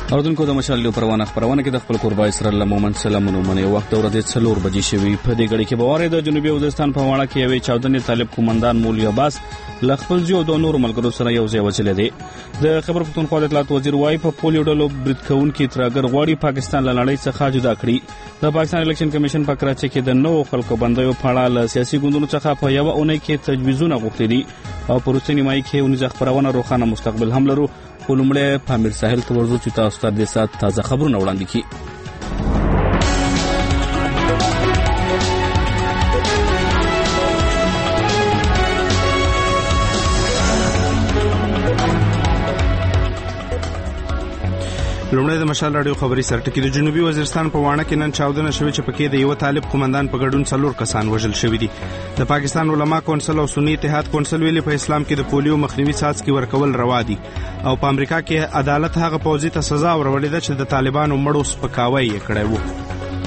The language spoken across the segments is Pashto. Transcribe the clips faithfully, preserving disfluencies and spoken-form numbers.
اوردونکو د مشال له پروانه خبرونه کې د خپل قربای سره له مومن سلامونو منې وخت ورځ څلور بجې شوی په دې غړي کې بواره د جنوبي وزیرستان په واړه کې یوې چاودنې طالب قومندان مولوی عباس ل خپل ځو د نور ملګرو سره یو ځای وچلې دي د خبر پښتونخوا د اطلاعات وزیر وايي په پولیو ډلو برید کون کې ترګر غواړي پاکستان له نړۍ څخه جدا کړي د پاکستان الیکشن کمیشن په کراچي کې د نو خلکو بندیو په اړه له سیاسي ګوندونو څخه په یو اونۍ کې تجویزونه غوښتي دي او پروسې نیمایي کې ونځ خبرونه روخانه مستقبل هم لرو ولومړی پامیر ساحل ته ورځو چې تاسو ته د سات تازه خبرونه وړاندې کړي. لومړی د مشال راډیو خبري سرټکی د جنوبي وزیرستان په واڼه کې نن چاودنه شوې چې پکې د یو طالب قومندان په ګډون څلور کسان وژل شوي دي. د پاکستان علما کونسل او سنی اتحاد کونسل ویلي په اسلام کې د پولیو مخنیوي څاڅکي ورکول روا دي او په امریکا کې عدالت هغه پوځي ته سزا ورولې ده چې د طالبانو مړو سپکاوی یې کړی و.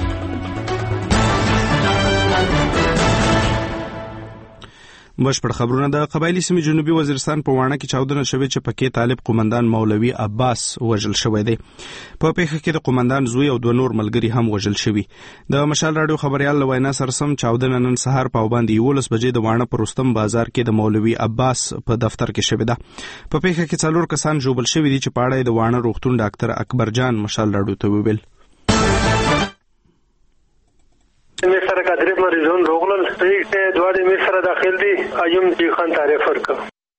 بشپړ خبرونه د قبایلی سیمې جنوبي وزیرستان په واڼه کې چاودنه شوې چې پکې طالب قومندان مولوی عباس وژل شوی دی. په پیښه کې د قومندان زوی او دوه نور ملګري هم وژل شوي. د مشال راډیو خبريال له وینا سره سم چاودنه نن سهار په باندې یولس بجې د واڼه پر رستم بازار کې د مولوی عباس په دفتر کې شوې ده. په پیښه کې څلور کسان ژوبل شوي دي چې په اړه د واڼه روغتون ډاکټر اکبر جان مشال راډیو ته ویل. میر سره کا درې مریضون روغلل ته دوه د میر سره داخل دي ایوم جی خان تعریف ورکړ.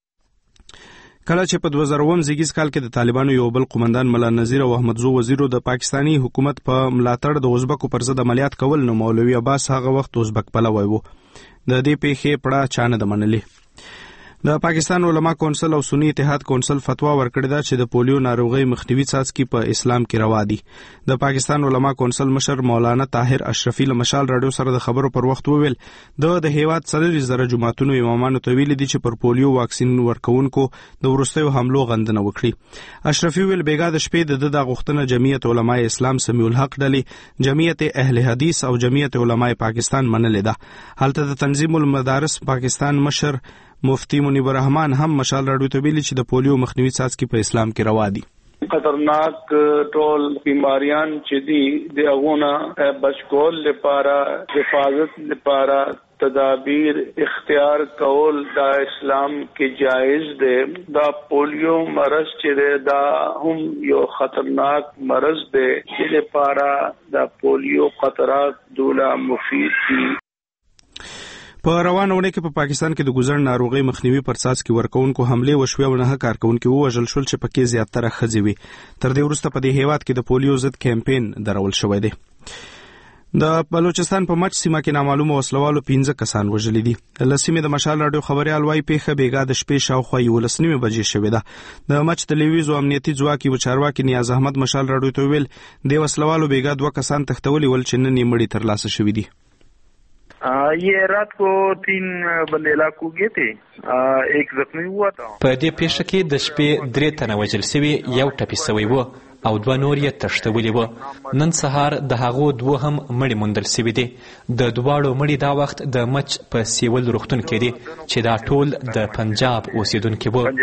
کله چې په دوه زره اووه زیږیز کال کې د طالبانو یو بل قومندان ملا نذیر او احمد زو وزیرو د پاکستانی حکومت په ملاتړ د ازبکو پر ضد عملیات کول نو مولوی عباس هغه وخت ازبک پلوی وو. د دې پیښې پړه چانه د منلې. د پاکستان علما کونسل او سنی اتحاد کونسل فتوا ورکړه ده چې د پولیو ناروغي مخنیوي څاڅکي په اسلام کې روا دي. د پاکستان علما کونسل مشر مولانا طاهر اشرفی له مشال راډیو سره د خبرو پر وخت وویل د د هیواد څلور زره جماعتونو امامانو ته ویلي دي چې پر پولیو واکسین ورکوونکو د ورستیو حملو غندنه وکړي. اشرفی ویل بیګا د شپې د د غوښتنه جمعیت علماء اسلام سمیع الحق ډلې جمعیت اهل حدیث او جمعیت علماء پاکستان منلې ده. هلته د تنظیم المدارس پاکستان مشر مفتی منیب الرحمن هم مشال راډیو ته ویلي چې د پولیو مخنیوي څاڅکي په اسلام کې روا دي. خطرناک ټول بیماریان چې دي د هغونه بچکول لپاره حفاظت لپاره تدابیر اختیار کول دا اسلام کې جایز دی. دا پولیو مرض چې دا هم یو خطرناک مرض دی چې لپاره دا پولیو قطرات دوله مفید دي. په روانه ونه کې په پا پاکستان کې د ګوزړ ناروغي مخنیوي پر څاڅکي ورکوونکو حمله وشوي او نه کارکونکو وژل شول چې پکې زیاتره ښځې وي. تر دې وروسته په دې هیواد کې د پولیو ضد کمپاین درول شوی دی. د بلوچستان په مچ سیمه کې نامعلومه وسلوالو پنځه کسان وژل دي. د سیمې د مشال راډیو خبريال وايي پیښه بیګا د شپې شاوخوا یولس نیمه بجې شوې ده. د مچ تلویزیون امنیتي ځواکي و چارواکي نیاز احمد مشال راډیو ته ویل د وسلوالو بیګا دوه کسان تختولي ول چې نن یې مړي ترلاسه شوي دي. ये रात को तीन बंदे इलाकों गए थे एक जख्मी हुआ था. په دې پیښه کې د شپې درې تنه وژل شوي یو ټپي شوی و او دوه نور یې تښتولي و. نن سهار د هغو دوه هم مړي موندل شوي دي. د دواړو مړي دا وخت د مچ په سیول روغتون کې دي چې دا ټول د پنجاب اوسیدونکي وو.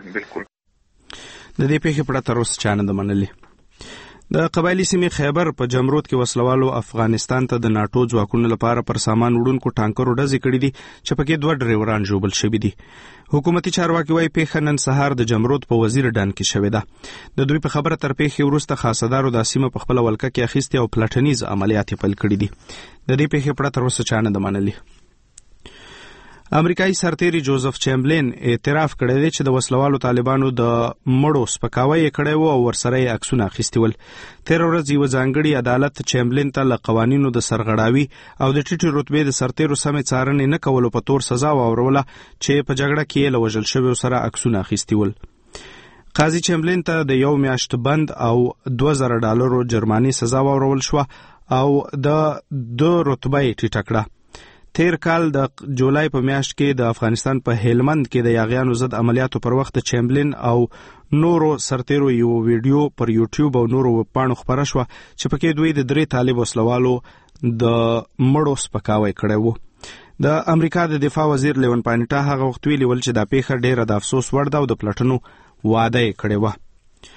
د دې پیښې په اړه تر اوسه چا نه ده منلې. د قبایلی سیمې خیبر په جمرود کې وسلوالو افغانستان ته د ناټو ځواکونو لپاره پر سامان وړونکو ټانکرو ډزې کړې دي چې پکې دوه ډریوران ژوبل شوي دي. حکومتي چارواکي وايي پیښه نن سهار د جمرود په وزیر ډان کې شوې ده. د دوی په خبره تر پیښې وروسته خاصدارو د سیمه په خپل ولکه کې اخیستي او پلټنیز عملیات پیل کړي دي. د دې پیښې په اړه تر اوسه چا نه ده منلې. امریکایي سرتیری جوزف چیمبلین اعتراف کړی دی چې د وسلوالو طالبانو د مړو سپکاوی کړی وو او ورسره یې عکسونه اخیستي ول. تیر ورځ یو ځانګړي عدالت چیمبلین ته له قوانینو د سرغړاوي او د ټیټې رتبې د سرتیرو سمې څارنې نه کولو په تور سزا واوروله چې په جګړه کې یې له وژل شویو سره عکسونه اخیستي ول. قاضي چیمبلین ته د یو میاشت بند او دوه زره ډالرو جرماني سزا واورول شوه او د دو رتبه یې ټیټه کړه. تیر کال د جولای په میاشت کې د افغانستان په هلمند کې د یاغیانو ضد عملیاتو پر وخت چیمبلین او نورو سرتیرو یو ویډیو پر یوټیوب او نورو ویبپاڼو خپره شوه چې پکې دوی د درې طالب وسلوالو د مړو سپکاوی کړی وو. د امریکا د دفاع وزیر لیون پانیټا هغه وخت ویلي ول چې دا پیښه ډیره د افسوس وړ ده او د پلټنو واده یې کړې وه.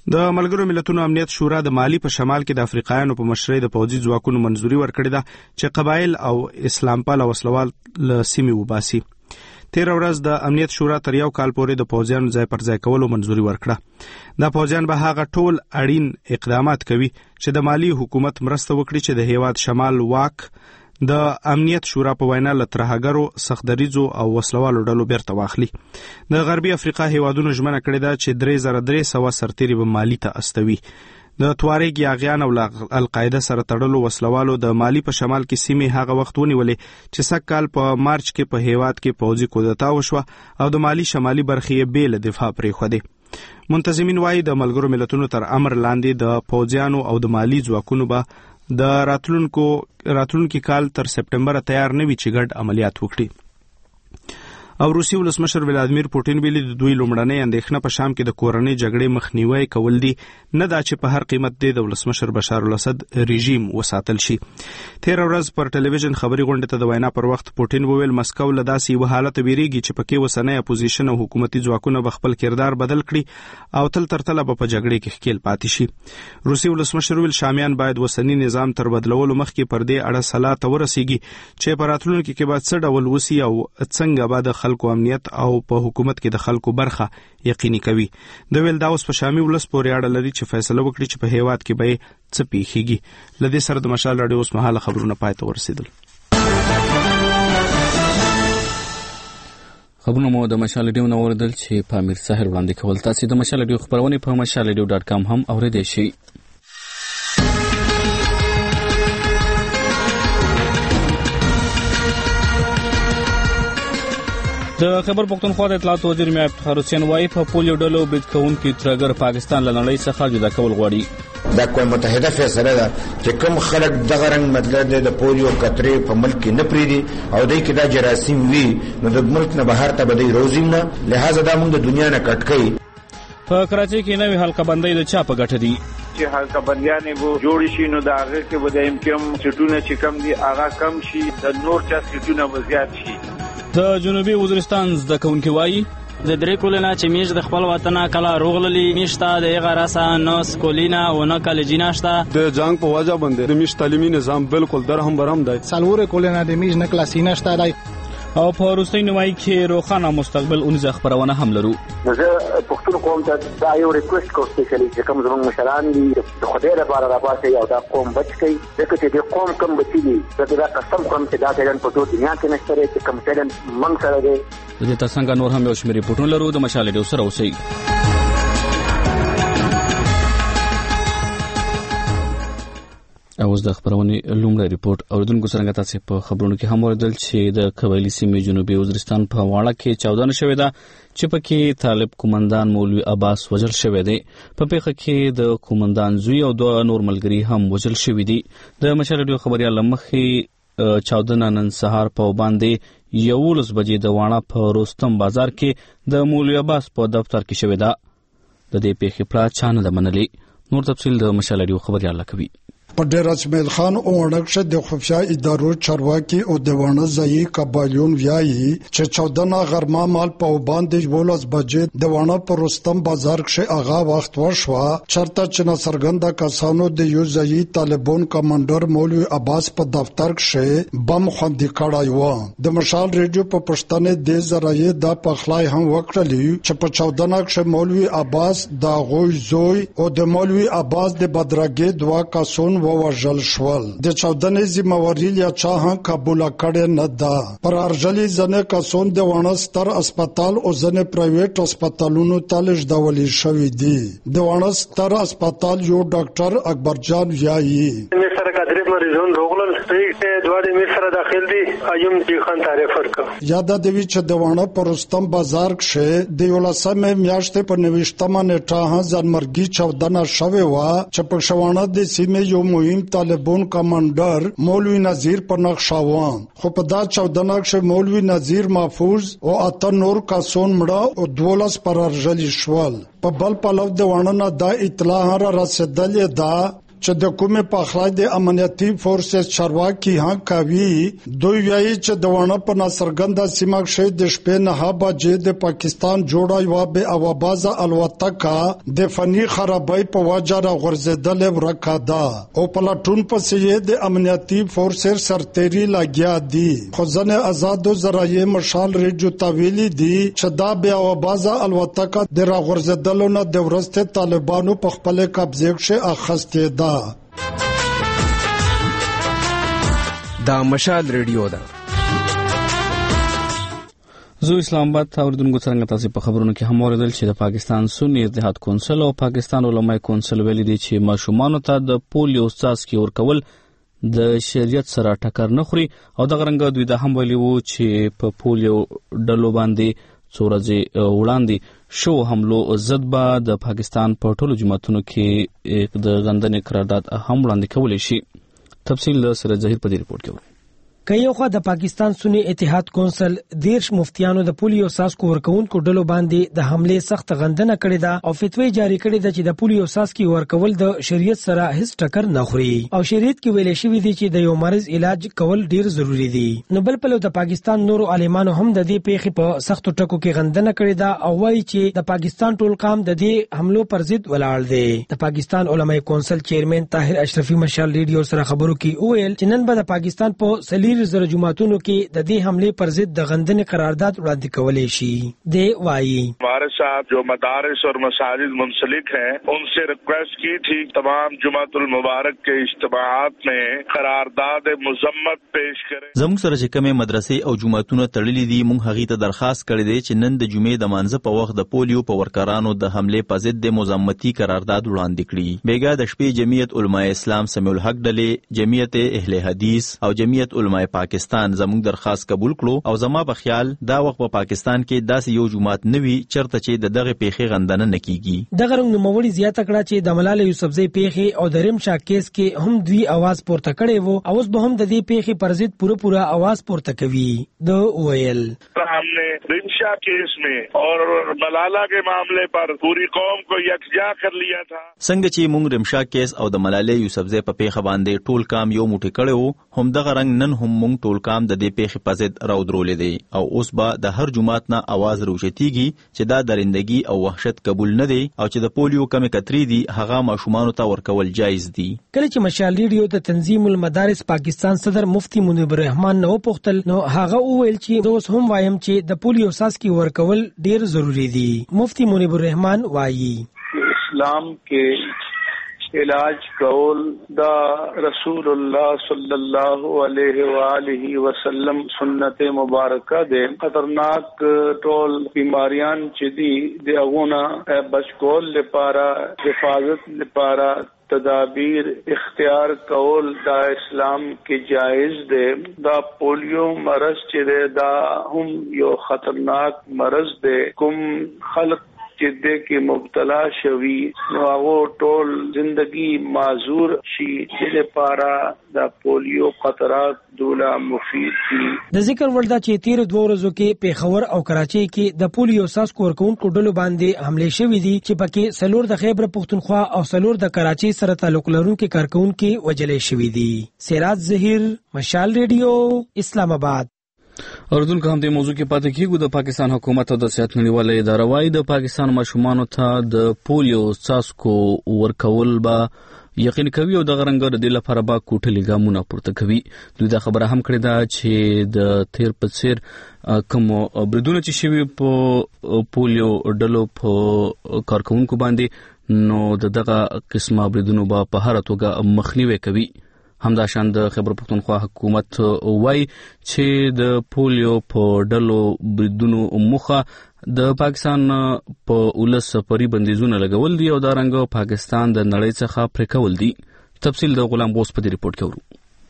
د ملګرو ملتونو امنیت شورا د مالی په شمال کې د افریقایانو په مشرۍ د پوځي ځواکونو منځوري ورکړې ده چې قبایل او اسلام پال او وسلوال له سیمې وباسي. تیر ورځ د امنیت شورا تر یو کال پورې د پوځیانو ځای پر ځای کولو منځوري ورکړه. دا پوځیان به هغه ټول اړین اقدامات کوي چې د مالی حکومت مرسته وکړي چې د هیواد شمال واک د امنیت شورا په وینا له ترهګرو سختدریځو او وسلوالو ډلو بیرته واخلي. د غربي افریقا هیوادونو ژمنه کړې ده چې درې زره درې سوه سرتیري به مالی ته استوي. د توارګ یاغیان او القاعده سره تړلو وسلوالو د مالی په شمال کې سیمې هغه وخت ونیولې چې سږ کال په مارچ کې په هیواد کې پوځي کودتا وشوه او د مالی شمالي برخې یې بې له دفاع پرېښودې. منتظمین وایي د ملګرو ملتونو تر امر لاندې د پوځیانو او د مالی ځواکونو به د راتلونکو راتلونکي کال تر سپټمبر تیار نه وي چې ګډ عملیات وکړي. او روسي ولسمشر ولادیمیر پوټین ویلي د دوی لومړنۍ اندېښنه په شام کې د کورنۍ جګړې مخنیوی کول دي، نه دا چې په هر قیمت دی د ولسمشر بشار الاسد رژیم وساتل شي. تیر ورځ پر ټلویزیون خبري غونډې ته د وینا پر وخت پوټین وویل مسکو له داسې یو حالت ویریږي چې پکې وسنۍ اپوزیشن او حکومتي ځواکونه به خپل کردار بدل کړي او تل تر تله به په جګړې کې ښکیل پاتې شي. روسي ولسمشر ویل شامیان باید وسنی نظام تر بدلولو مخکې پر دې اړه سلا ته ورسیږي چې په راتلونکي کې به څه ډول وسی او څنګه به د خلکو امنیت او په حکومت کې د خلکو برخه یقیني کوي. د ویل دا اوس په شامي ولس پورې اړه لري چې فیصله وکړي چې په هیواد کې به څه پیښیږي. لدې سره د مشال راډیو اوس مهاله خبرونه پای ته ورسېدل. خبرونه مو د مشال راډیو نو اوریدل چې په امیر سحر وړاندې کول. تاسو د مشال راډیو خبرونه په مشال راډیو ډاټ کام هم اوریدئ شئ. د خبر پښتونخوا د اطلاعات وزیر میا افتخار حسین وايي په پولیو ډلو بید کوونکي ترګر پاکستان له نړۍ څخه جدا کول غواړي. دا کوم متحده فیصله ده چې کوم خلک دغه رنګ مطلب د پولیو قطرې په ملک کې نه پریدي او دای کې دا جراثیم وي نو د ملک نه بهر ته بدی روزیم نه، لہذا دا موږ د دنیا نه کټکې. په کراچۍ کې نوې حلقه بندۍ د چا په ګټه دي چې حلقه بندیانې وو جوړ شي نو دا هغه کې به د امکم سټونه چې کم دي هغه کم شي، د نور چا سټونه زیات شي. د جنوبي وزیرستان زده کوونکي وایي د درې کولونه چې میش د خپل وطن کلا روغللی میشته د غراسه نوس کولینا و نه کالجینا شته د جنگ په وجه باندې د میش تعلیمي نظام بالکل درهم برهم دی. سلور کولونه د میش نه کلاسینا شته دی او په روسي نمای کې روخانه مستقبل اونځ خبرونه هم لرو. زه پښتون قوم ته دا یو ریکوست کوم چې کوم زموږ مشران دي د خدای لپاره راپاتې او دا قوم بچ کړي ځکه چې د قوم کم بچي دي دا قسم کوم چې دا ټولن په ټول دنیا کې نشته چې کوم ټولن منځ سره دی. د دې ترڅنګ نور هم یو شمېر ریپورټونه لرو. د مشال ډیو سره اوسئ. اوس د خبرونې لومړی ریپورت اوریدونکو څنګه تاسو په خبرونو کې هم اوریدل چې د قبایلی سیمې جنوبي وزیرستان په واړه کې چودنه شوې ده چې پکې طالب قومندان مولوي عباس وژل شوی دی. په پیښه کې د قومندان زوی او دوه نور ملګري هم وژل شوي دي. د مشال ډیو خبريال مخې چودنه نن سهار په باندې یولس بجې د واړه په روستم بازار کې د مولوي عباس په دفتر کې شوې ده. د دې پیښې پلا چانه د منلي. نور تفصیل د مشال ډیو خبريال کوي. په ډیر اسماعیل خان او ورنکشه د خفیا ادارو چارواکي او دیوانه ځای قبایلون ویایي چې چودنه غرمه مال په باندې ولس بجې دیوانه پر رستم بازار کې اغا وخت ورشوا چرته چې نصرګنده کسانو د یو ځای طالبان کمانډر مولوي عباس په دفتر کې بم خوندې کړای و. د مشال ریډیو په پښتنې د زرایې د پخلای هم وکړلی چې په چودنه کې مولوي عباس دا غوي زوی او د مولوي عباس د بدرګې دوا کسون ووژل شول. د چودنې ذمہواری یا چا هم قبول کړي نه ده. پر ارجلی ځنه کسون د وانه ستر هسپتال او ځنه پرایویټ هسپتالونو تلش دولي شوی دي. د وانه ستر هسپتال یو ډاکټر اکبر جان یایي سره کډری مریضون روغلل ته دواړي مې سره داخل دي ايوم جی خان تعریف ورکړه. یاد د وی چې د وانه پر رستم بازار کې د ولسمه میاشتې په نوښتمه نیټه ها ځانمرګي چودنه شوی و چې په شوانه د سیمې یو مهم طالبان کمانډر مولوی نذیر په نقشاوان خو په دا چودنه کې مولوی نذیر محفوظ او اته نور کسون مړه او دولس پر ارجلی شول. په بل پلو د وانه دا اطلاع را رسیدلې ده چې د کومه په اخلاق د امنیتي فورسز چارواکي ها کوي دوی وایي چې د ونه په ناصرګنده سیمه کې د شپې نه بجې د پاکستان جوړه یو به اوابازه الوتکه د فني خرابۍ په وجه را غورځېدل ورکاده او په لټون پسې د امنیتي فورسز سرتېري لګیا دي خو ځنه آزادو ذرایع مشال ریډیو تاویلی دي چې دا به اوابازه الوتکه د را غورځېدل نه د ورسته طالبانو په خپل قبضه کې اخستې ده دا مشال ریډیو ده. زه اسلام آباد ته اوردونکو څنګه تاسو په خبرونو کې هم اوریدل چې د پاکستان سنی اتحاد کونسل او پاکستان علماء کونسل ویلي دي چې ماشومان ته د پولیو څاڅکي ورکول د شریعت سره ټکر نه خوري او د غرنګ دوی د هم ویلي وو چې په پولیو ډلو باندې څورځي وړاندې شو حملو ضد به د پاکستان په ټولو جماعتونو کې د غندنې قرارداد هم وړاندې کولی شي. تفصیل له سره ظاهر په دې ریپورت کې ورو. کایو خو د پاکستان سنی اتحاد کونسل دیرش مفتیانو د پولیو ساسکو ورکوونکو ډلو باندې د حمله سخت غندنه کړې ده او فتوی جاری کړې ده چې د پولیو ساسکي ورکول د شریعت سره هیڅ ټکر نه خوري او شریعت کې ویل شوی دی چې د یو مرز علاج کول ډیر ضروری دی. نو بل په د پاکستان نورو عالمانو هم د دې پیښې په سختو ټکو کې غندنه کړې ده او وایي چې د پاکستان ټول قام د دې حملو پر ضد ولاړ دی. د پاکستان علماء کونسل چیرمن طاهر اشرفي مشال ریډیو سره خبرو کې وویل چې نن به د پاکستان په سلیر زر جماعتونو کې د دې حمله پر ضد د غندنې قرارداد وړاندې کولای شي. دی وایي ہمارے ساتھ جو مدارس اور مساجد منسلک ہیں ان سے ریکویسٹ کی تھی تمام جمعۃ المبارک کے اجتماعات میں قرارداد مذمت پیش کریں. زموږ سره چې کومه مدرسې او جماعتونه تړلې دي موږ هغه ته درخواست کړی دی چې نن د جمعې د مانځه په وخت د پولیو په ورکرانو د حمله په ضد د مذمتي قرارداد وړاندې کړي. بیګا د شپې جمعیت علماء اسلام سمیع الحق ډلې جمعیت اهل حدیث او جمعیت علماء پاکستان زموږ درخواست قبول کړو او زما په خیال دا وخت په پاکستان کې داسې یو جماعت نوي چرته چې د دغه پیښې غندنه نکېږي. دغه رنګ نوموړي زیاته کړه چې د ملال یوسفزۍ پیښې او د رمشا کیس کې هم دوی आवाज پورته کړي وو او اوس به هم د دې پیښې پر ضد پوره پوره आवाज پورته کوي. د ویل हमने रिमशा केस में और मलाला के मामले पर पूरी कौम को यकजा कर लिया था. څنګه چې موږ رمشا کیس او د ملالۍ یوسفزۍ په پیښه باندې ټول کام یو موټی کړو هم دغه رنګ نن هم موږ ټول کام د دې پیښې په ضد راودرولې دی او اوس به د هر جماعت نه आवाज روچتيږي چې دا درندگی او وحشت قبول نه دی او چې د پولیو کمې کتري دي هغه ماشومان ته ورکول جایز دي. کله چې مشال ریډیو د تنظیم المدارس پاکستان صدر مفتی منیب الرحمن نو پختل نو هغه وویل چې اوس هم وایم چې د پولیو ساسکي ورکول ډیر ضروری دي. مفتی منیب الرحمن وایي اسلام کې علاج کول دا رسول الله صلی الله علیه و آله وسلم سنت مبارکه ده. خطرناک ټول بیماریان چې دي د اغونه بچ کول لپاره حفاظت لپاره تدابیر اختیار کول دا اسلام کې جائز ده. دا پولیو مرض چې دا هم یو خطرناک مرض ده. کوم خلق چې د کې مبتلا شوي نو هغه ټول زندگی معذور شي چې لپاره دا پولیو خطرات دوله مفید دي. د ذکر وردا چې تیر دوه ورځو کې پیښور او کراچۍ کې د پولیو ساسکو ورکوونکو ډلو باندې حمله شوې دي چې پکې سلور د خیبر پختونخوا او سلور د کراچۍ سره تعلق لرونکو کارکونکو وجلې شوې دي. سراج ظهیر مشال ریډیو اسلام آباد. اردن کوم د موضوع کې پاتې کیږي. د پاکستان حکومت او د صحت نړیواله اداره وايي د پاکستان ماشومان ته د پولیو څاڅکو ورکول به یقین کوي او د غرنګ د لپاره با کوټلې ګامونه پورته کوي. دوی دا خبره هم کړې ده چې د تیر په څیر کوم بریدونه چې شوي په پولیو ډلو په کارکونکو باندې نو دغه قسمه بریدونو به په هر توګه مخنیوي کوي. همدا شان د خیبر پختونخوا حکومت وایي چې د پولیو په ډلو بریدونو مخه د پاکستان په ولس پرې بندیزونه لګول دي او دا رنګ پاکستان د نړۍ څخه پرې کول دي. تفصیل د غلام بوس په دې ریپورت کې ورو.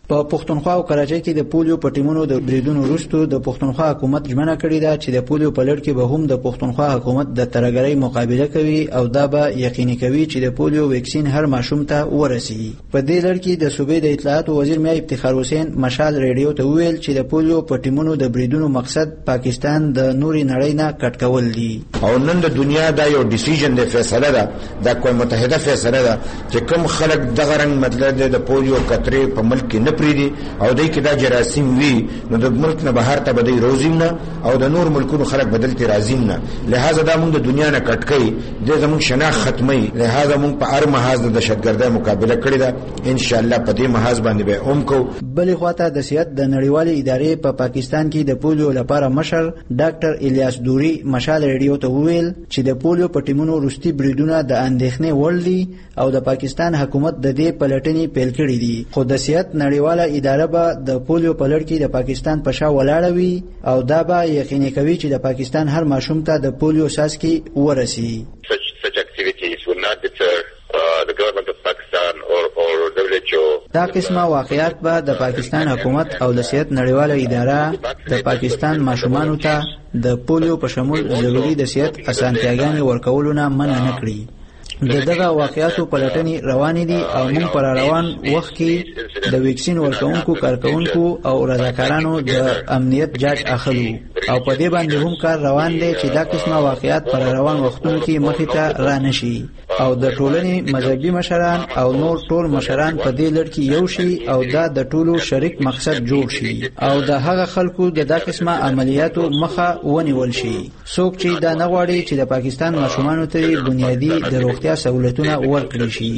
په پښتونخوا او کراچۍ کې د پولیو په ټیمونو د بریدونو وروسته د پښتونخوا حکومت ژمنه کړې ده چې د پولیو په لړ کې به هم د پښتونخوا حکومت د ترهګرۍ مقابله کوي او دا به یقیني کوي چې د پولیو ویکسین هر ماشوم ته ورسي. په دې لړ کې د صوبې د اطلاعاتو وزیر میا افتخار حسین مشال ریډیو ته وویل چې د پولیو په ټیمونو د بریدونو مقصد پاکستان د نوري نړۍ نه کټ کول دي. او نن د دنیا دا یو ډیسیژن دی، فیصله ده د اقوام متحده فیصله ده چې کوم خلک دغه رنګ مطلب د پولیو قطرې په ملک کې نه پریدي او دای کې دا جراثیم وی نو د ملک نه بهر ته بدی روزیم نه او د نور ملکونو خلک بدلتي راځیم نه. لہذا دا موږ د دنیا نه کټکې د زمون شناخت ختمي. لہذا موږ په هر محاذ د دهشتګردۍ مقابله کړې ده. ان شاء الله په دې محاذ باندې به هم کو. بلې خواته د صحت د نړیوالې ادارې په پا پاکستان کې د پولیو لپاره مشر ډاکټر الیاس دوري مشال ریډیو ته وویل چې د پولیو په ټیمونو وروستي بریدونه د اندېښنې وړ دي او د پاکستان حکومت د دې پلټنې پیل کړې دي. خو د صحت نړیواله اداره به د پولیو په لړ کې د پاکستان په شا ولاړه وي او دا به یقیني کوي چې د پاکستان هر ماشوم ته د پولیو څاڅکي ورسي. Such, such activities will not deter uh, the government of Pakistan or, or W H O. دا قسمه واقعیات به د پاکستان حکومت او د صحت نړیواله اداره د پاکستان ماشومانو ته د پولیو په شمول ضروري د صحت اسانتیاګانې ورکولو نه منع نه کړي. د دغه واقعاتو پلټنې روانې دي او موږ پر روان وخت کې د ویکسین ورکوونکو کارکونکو او رضاکارانو د امنیت جاج اخلو او په دې باندې هم کار روان دی چې دا قسمه واقعات پر روان وختونو کې مخې ته را نشي او د ټولنې مذهبي مشران او نور ټول مشران په دې لړ کې یو شي او دا د ټولو شریک مقصد جوړ شي او د هغه خلکو د دا قسمه عملیاتو مخه ونیول شي. څوک چې دا نه غواړي چې د پاکستان ماشومانو ته بنیادي د روغتیا سہولتونه ورکړي شي.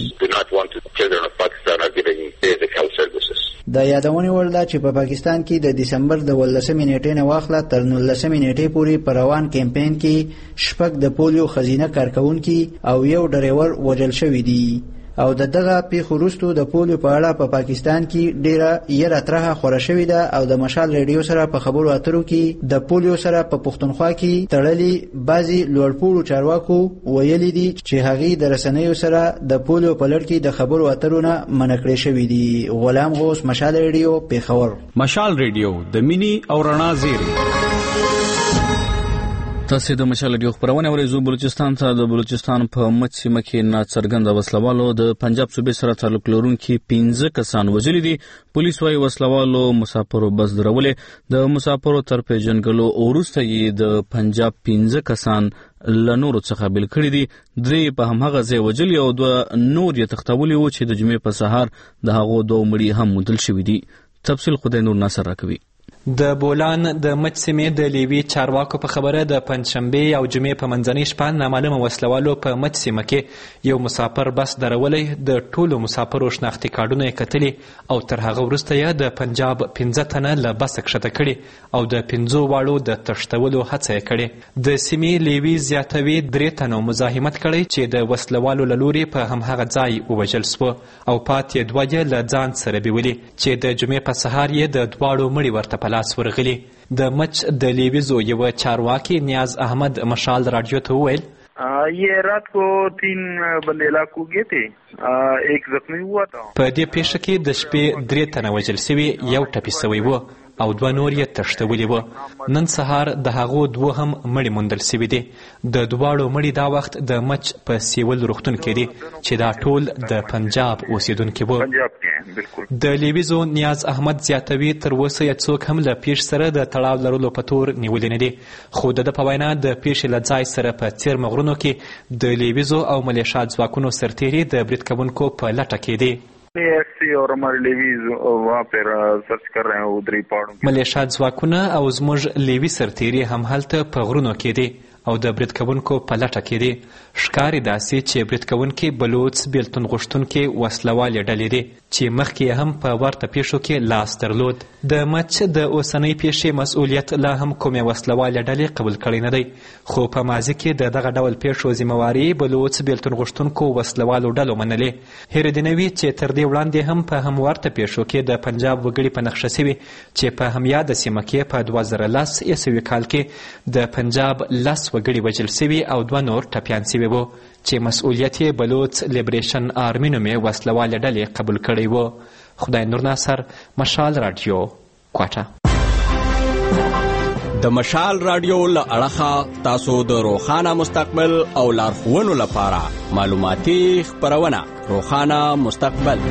د یادونې وړ ده چې په پا پاکستان کې د دسمبر د ولسمې نیټې نه واخله تر نولسمې نیټې پورې په روان کمپاین کې شپږ د پولیو خزینه کارکونکي او یو ډریور وژل شوي دي او د دغه پیښو وروسته د پولیو په اړه په پا پاکستان کې ډیره یره ترهه خوره شوې ده او د مشال ریډیو سره په خبرو اترو کې د پولیو سره په پښتونخوا کې تړلي بعضي لوړپوړو چارواکو ویلي دي چې هغې د رسنیو سره د پولیو په لړ کې د خبرو اترو نه منع کړې شوي دي. غلام غوث، مشال ریډیو، پیښور. مشال ریډیو د مینی او رڼا زیری. تاسو د مشال ریډیو خبرونه اورئ. بلوچستان ته د بلوچستان په مچ سیمه کې ناڅرګند وسلوالو د پنجاب صوبې سره تعلق لرونکي پنځه کسان وژلي دي. پولیس وايي وسلوالو مسافرو بس درولې د مسافرو تر پیژنګلو وروسته یې د پنجاب پنځه کسان له نورو څخه بیل کړي دي. درې په هماغه ځای وژلي او دوه نور یې تښتولي وو چې د جمعې په سهار د هغو دوه مړي هم موندل شوي دي. تفصیل خدای نور ناصر راکوي. د بولان د مچ سیمې د لیوي چارواکو په خبره د پنځشنبې او جمعې په منځنۍ شپه نامعلومه وسلوالو په مچ سیمه کې یو مسافر بس درولی. د ټولو مسافرو شناختي کارډونه یې کتلي او تر هغه وروسته یې د پنجاب پنځه تنه له بسه کښته کړي او د پنځو واړو د تښتولو هڅه یې کړې. د سیمې لیوي زیاتوي درې تنو مزاحمت کړی چې د وسلوالو له لوري په همهغه ځای ووژل سوه او پاتې دوه یې له ځان سره بیولي چې د جمعې په سهار یې د دواړو مړي ورته په لاس ورغلي. د مچ د لیویزو یو چارواکي نیاز احمد مشال رادیو ته وویل یہ رات کو تین بندے علاقوں گئے تھے، ایک زخمی ہوا تھا. په دې پیښه کې د شپې درې تنه وژل سوي، یو ټپي سوی و او دوه نور یې تښتولي وه. نن سهار د هغو دوه هم مړي موندل سوي دي. د دواړو مړي دا وخت د مچ په سیول روغتون کې دي چې دا ټول د پنجاب اوسیدونکي وو. د لیویزو نیاز احمد زیاتوي تر اوسه یې څوک هم له پیښ سره د تړاو لرلو په تور نیولي نه دي، خو د ده په وینا د پیښې له ځای سره په څیرمه غرونو کې د لیویزو او ملیشات ځواکونو سرتیري د برید کوونکو په لټه کې دي. ملیشات ځواکونه او زموږ لیوي سرتیري هم هلته په غرونو کې دي او د برید کوونکو په لټه کې دي. ښکاري داسې چې برید کوونکي بلوڅ بیلتون غوښتونکي وسلوالې ډلې دي چې مخکې هم په ورته پیښو کې لاس درلود. د مچ د اوسنۍ پیښې مسؤلیت لا هم کومې وسلوالې ډلې قبول کړی نه دی، خو په ماضي کې د دغه ډول پیښو ذمهواري بلوڅ بیلتون غوښتونکو وسلوالو ډلو منلې. هیرې دې نه وي چې تر دې وړاندې هم په هم ورته پیښو کې د پنجاب وګړي په نقشه سوي چې په همیاده سیمه کې په دوه زره لس عیسوي کال کې د پنجاب لس وګړي وژل سوي او دوه نور ټپیان سوي وو چې مسؤلیت یې بلوڅ لیبریشن آرمي نومې وسلوالې ډلې قبول کړی و. خدای نور ناصر، مشال رادیو، کوټه. د مشال رادیو له اړخه تاسو د روښانه مستقبل او لارښوونو لپاره معلوماتي خپرونه روښانه مستقبل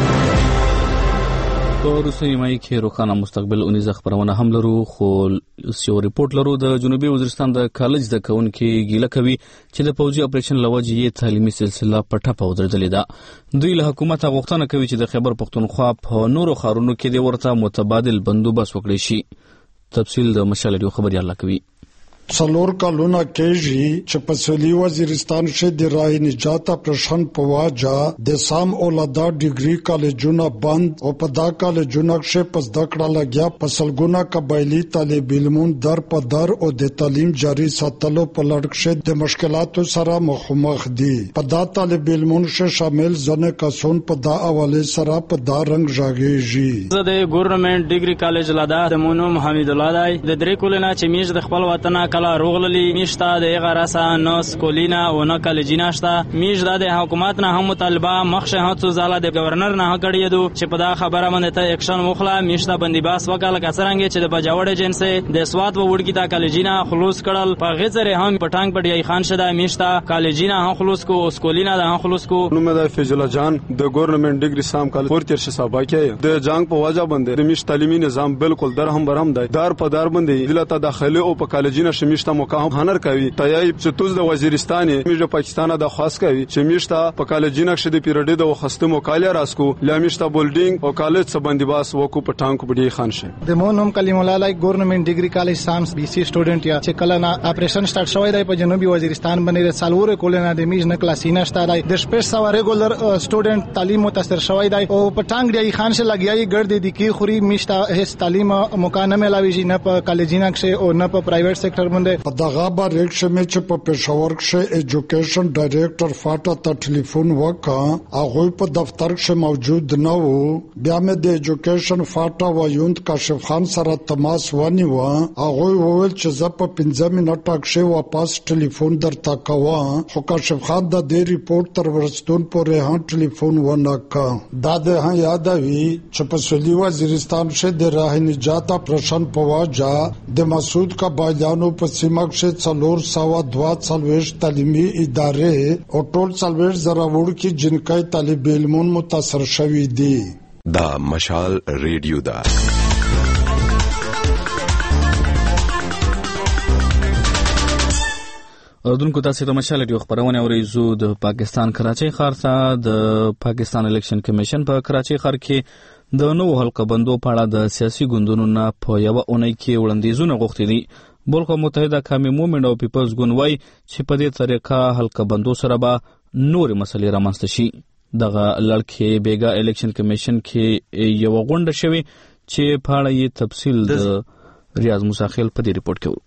په روسي مای کې روښانه مستقبل اونیزه خبرونه هم لرو، خو یو ریپورت لرو د جنوبي وزیرستان د کالج د کونکو ګیله کوي چې د پوځي اپریشن لوجې یې تعلیمي سلسله په ټاپه ودرېدلې ده. دوی له حکومت غوښتنه کوي چې د خیبر پښتونخوا په نورو ښارونو کې د ورته متبادل بندوبست وکړي شي. تفصیل د مشال ریو خبريال کوي. څلور کلونه کېږي چې په سویلي وزیرستان کې د راه نجات اپریشن په واجه د سام اولادا ډیګري کالجونه بند او په دا کالجونه کې پس د کړه لګیا په سلګونه قبایلی طالب علمون در په در او د تعلیم جاری ساتلو په لړ کې د مشکلاتو سره مخامخ دي. په دا طالب علمون کې شامل ځنه کسون په دا حواله سره په دا رنگ ژاږي. زه د ګورنمنت ډیګري کالج لادا د مونو محمد الله دای د درې کولنا چې میش د خپل وطن کلا روغللی میشتا د غراسا نوس کولینا و نه کالجینا شتا میش د حکومت نه هم مطالبه مخشه هڅو زاله د گورنر نه کړی دو چې په دا خبره باندې ته اکشن مخلا میشتا بندیباس وکاله کسرانګ چې د بجاوړ جنسه د سواد و وړکی تا کالجینا خلوص کړل په غزر هم پټانګ پټی خان شدا میشتا کالجینا هم خلوص کو اوس کولینا د هم خلوص کو. نو مې د فیضل جان د ګورنمنت ډیګری سام کال پورتیر شسابا کې د جنگ په واجه باندې د میش تعلیمي نظام بالکل درهم برهم دی دار په دار باندې دلته داخلي او په کالجینا شمیشتا مقام هنر کوي تایي چې توز د وزیرستاني میجه پاکستان د خاص کوي چې میشتا په کالجینا کې د پیریډ د وخت مقاله راسکو لامیشتا بولډینګ او کالج سبندي باس وکو په ټانک بډي خان شه د مونوم کلیم الله لای ګورنمنت ډیګری کالج سامس بي سي سټوډنټ یا چې کله نا اپریشن سٹارټ شوی دی په جنوبي وزیرستان باندې سالور کولنا د میج نه کلاسینا شتای د شپږ سو ریګولر سټوډنټ تعلیم متاثر شوی دی او په ټانک دی خان شه لګیای ګرد دي کی خوري میشتا هیڅ تعلیم مکانه ملاوي نه په کالجینا کې او نه په پرایویټ سېکټر باندې. په دغه بار ریکشه مې چې په پېښور کې ایجوکیشن ډایریکټر فاټا ته ټلیفون وکړ هغه په دفتر کې موجود نه و. بیا مې د ایجوکیشن فاټا وایوند کاشف خان سره تماس ونیو. هغه وویل چې زه په پنځه منټه کې واپس ټلیفون درته کوم خو کاشف خان د دې ریپورت تر ورستون پورې هم ټلیفون ونه کړ. دا د یادوي چې په سویلي وزیرستان کې د راه نجات اپریشن په واجه د مسعود قبایلیانو په سیمه کې څلور سوه دوه څلوېښت تعلیمي ادارې او ټول څلوېښت زره وړکي جنکۍ طالب علمون متاثر شوي دي. دا مشال ریډیو ده. اردن کو تاسو ته مشال ریډیو خبرونه اوریزو. د پاکستان کراچۍ ښار ته د پاکستان الیکشن کمیشن په کراچۍ ښار کې د نوو حلقه بندو په اړه د سیاسي ګوندونو نه په یو اونۍ کې وړاندیزونه غوښتي دي. بلکې متحده قومي مومنټ او پیپلز ګوند وایي چې په دې طریقه حلقه بندو سره به نورې مسلې رامنځته شي. دغه لړ کې بیګا الیکشن کمیشن کې یو غونډه شوې چې په اړه یې تفصیل د ریاض مساخیل په دې ریپورت کې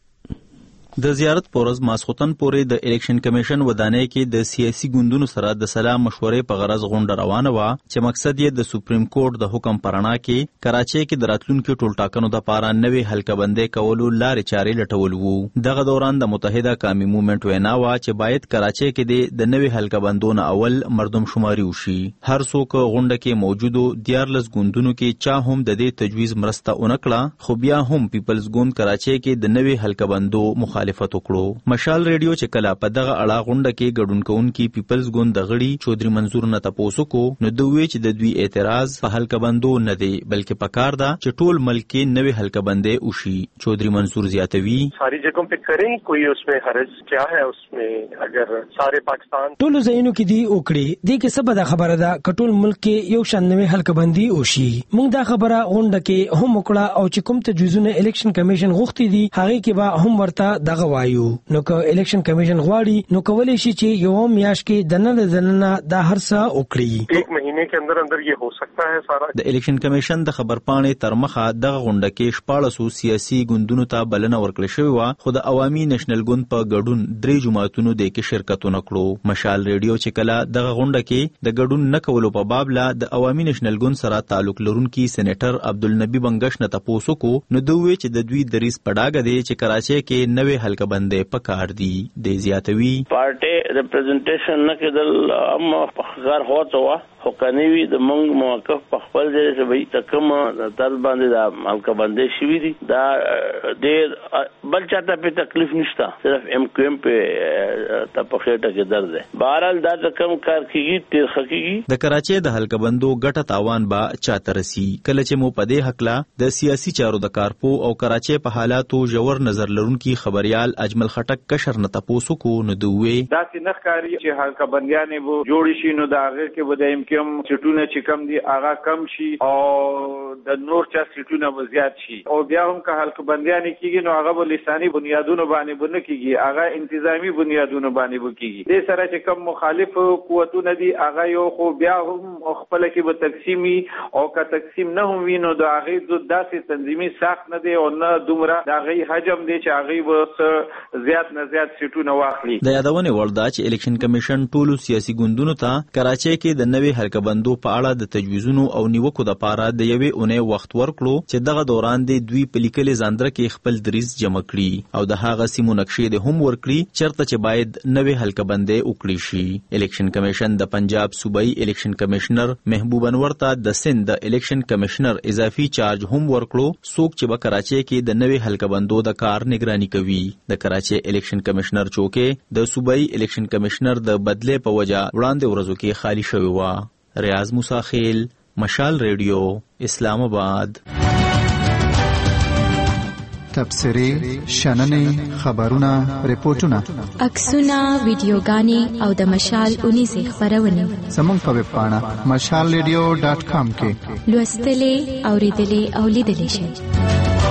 د زیارت پورز ماسخوتن پورې د الیکشن کمیشن ودانۍ کې د سیاسي ګوندونو سره د سلا مشورې په غرض غونډه روانه وه چې مقصد یې د سپریم کورټ د حکم پرانا کې کراچۍ کې د راتلونکو ټولټاکنو دپاره نوې حلقه بندۍ کولو لارې چارې لټول وو. دغه دوران د متحده قومي مومنټ وینا وه چې باید کراچۍ کې د نوې حلقه بندو نه اول مردم شماري وشي. هر څوک غونډه کې موجودو دیارلس ګوندونو کې چا هم د دې تجویز مرسته ونه کړه خو بیا هم پیپلز ګوند کراچۍ کې د نوې حلقه بندو مخالفت وکړو. مشال ریډیو چې کله په دغه اړه غونډه کې ګډون کوونکي پیپلز ګوند د غړي چودري منظور نه تاسو کو نو دوی چې د دوی اعتراض په حلقه بندو نه دی بلکې پکار دا چې ټول ملک کې نوې حلقه بندې وشي. چودري منظور زیاتوي ساری جگہوں پہ کریں کوئی اس میں حرج کیا ہے اس میں اگر سارے پاکستان ټول ځایونو کې دی وکړي دې کې څه بده خبره ده کټول ملک کې یو شان نوې حلقه بندي وشي. موږ دا خبره غونډه کې هم وکړه او چې کوم تجویزونه الیکشن کمیشن غوښتي دي هغه کې به هم ورته دغه وایو. نو که الیکشن کمیشن غواړي نو کولای شي چې یو میاش کې دنه دنه دا هر څه وکړي. ایک مہینے کے اندر اندر یہ ہو سکتا ہے سارا. د الیکشن کمیشن د خبرپاڼې تر مخه دغه غونډه کې شپاړسو سیاسي ګوندونو ته بلنه ورکړل شوې وه خو د عوامي نېشنل ګوند په ګډون درې جماعتونو د کې شرکت ونه کړو. مشال ریډیو چې کله دغه غونډه کې د ګډون نه کولو په باب لا د عوامي نېشنل ګوند سره تعلق لرونکي سېنیټر عبدالنبي بنګش نه تاسو کو نو دوی چې د دوی دریس پډاګه دی چې کراچۍ کې نوې حلقه بندې پکار دی. د زیاتوي پارټي ریپرزنټیشن نه کېدل هم غیر هوته خو کنيوي د مونږ موقف په خپل ځای چې وي تکم تل باندې د مالک باندې شوی دي دا ډېر بل چاته په تکلیف نشته صرف ام کیو ام په تپخېټه کې درد ده بهرحال دا کم کار کیږي تیر خکېږي د کراچۍ د حلقه بندو ګټه تاوان با چاته رسی کله چې مو په دې حقلا د سیاسي چارو د کارپو او کراچۍ په حالاتو ژور نظر لرونکي خبريال اجمل خټک کشر نه تاسو کو نو دوی دا چې نخکاری چې حلقه بندیانې وو جوړ شي نو دا هغه کې به د ام کیو ام سټونه چې کم دي هغه کم شي او د نور چا سټونه به زیات شي او بیا هم که حلقه بندیانې کیږي نو هغه به لساني بنیادونو باندې بونه کیږي هغه انتظامی بنیادونو باندې وکیږي د سره چې کم مخالف قوتونه دي هغه یو خو بیا هم خپل کې به تقسیمي او که تقسیم نه هم وینو د هغه د داسې تنظیمي ساخت نه دی او نه دومره د هغه حجم دی چې هغه به زیات نه زیات سټونه واخلي د یادونه وردا چې الیکشن کمیشن ټولو سیاسي ګوندونو ته کراچۍ کې د نوې حلقه بندو په اړه د تجویزونو او نیوکو د پاره د یوې اونۍ وخت ورکړو چې دغه دوران دی دوی په لیکلې ځاندره کې خپل دریز جمع کړي او د هغه سیمو نقشې د هم ورکړي چرته چې باید نوې حلقه بندې وکړي شي الیکشن کمیشن د پنجاب صوبایي الیکشن کمیشنر محبوب انور ته د سند د الیکشن کمیشنر اضافي چارج هم ورکړو څوک چې په کراچۍ کې د نوې حلقه بندو د کار نگراني کوي د کراچۍ الیکشن کمیشنر چوکې د صوبایي الیکشن کمیشنر د بدلې په وجه وړاندې ورځو کې خالی شوی و ریاض موسی خیل مشال ریډیو اسلام آباد تبصرې شننې خبرونه ریپورتونه عکسونه ویډیوګانې او د مشال اونیزه خبرونه زموږ په ویب پاڼه مشال ریډیو ډاټ کام کې لوستلې اوریدلې او لیدلې شئ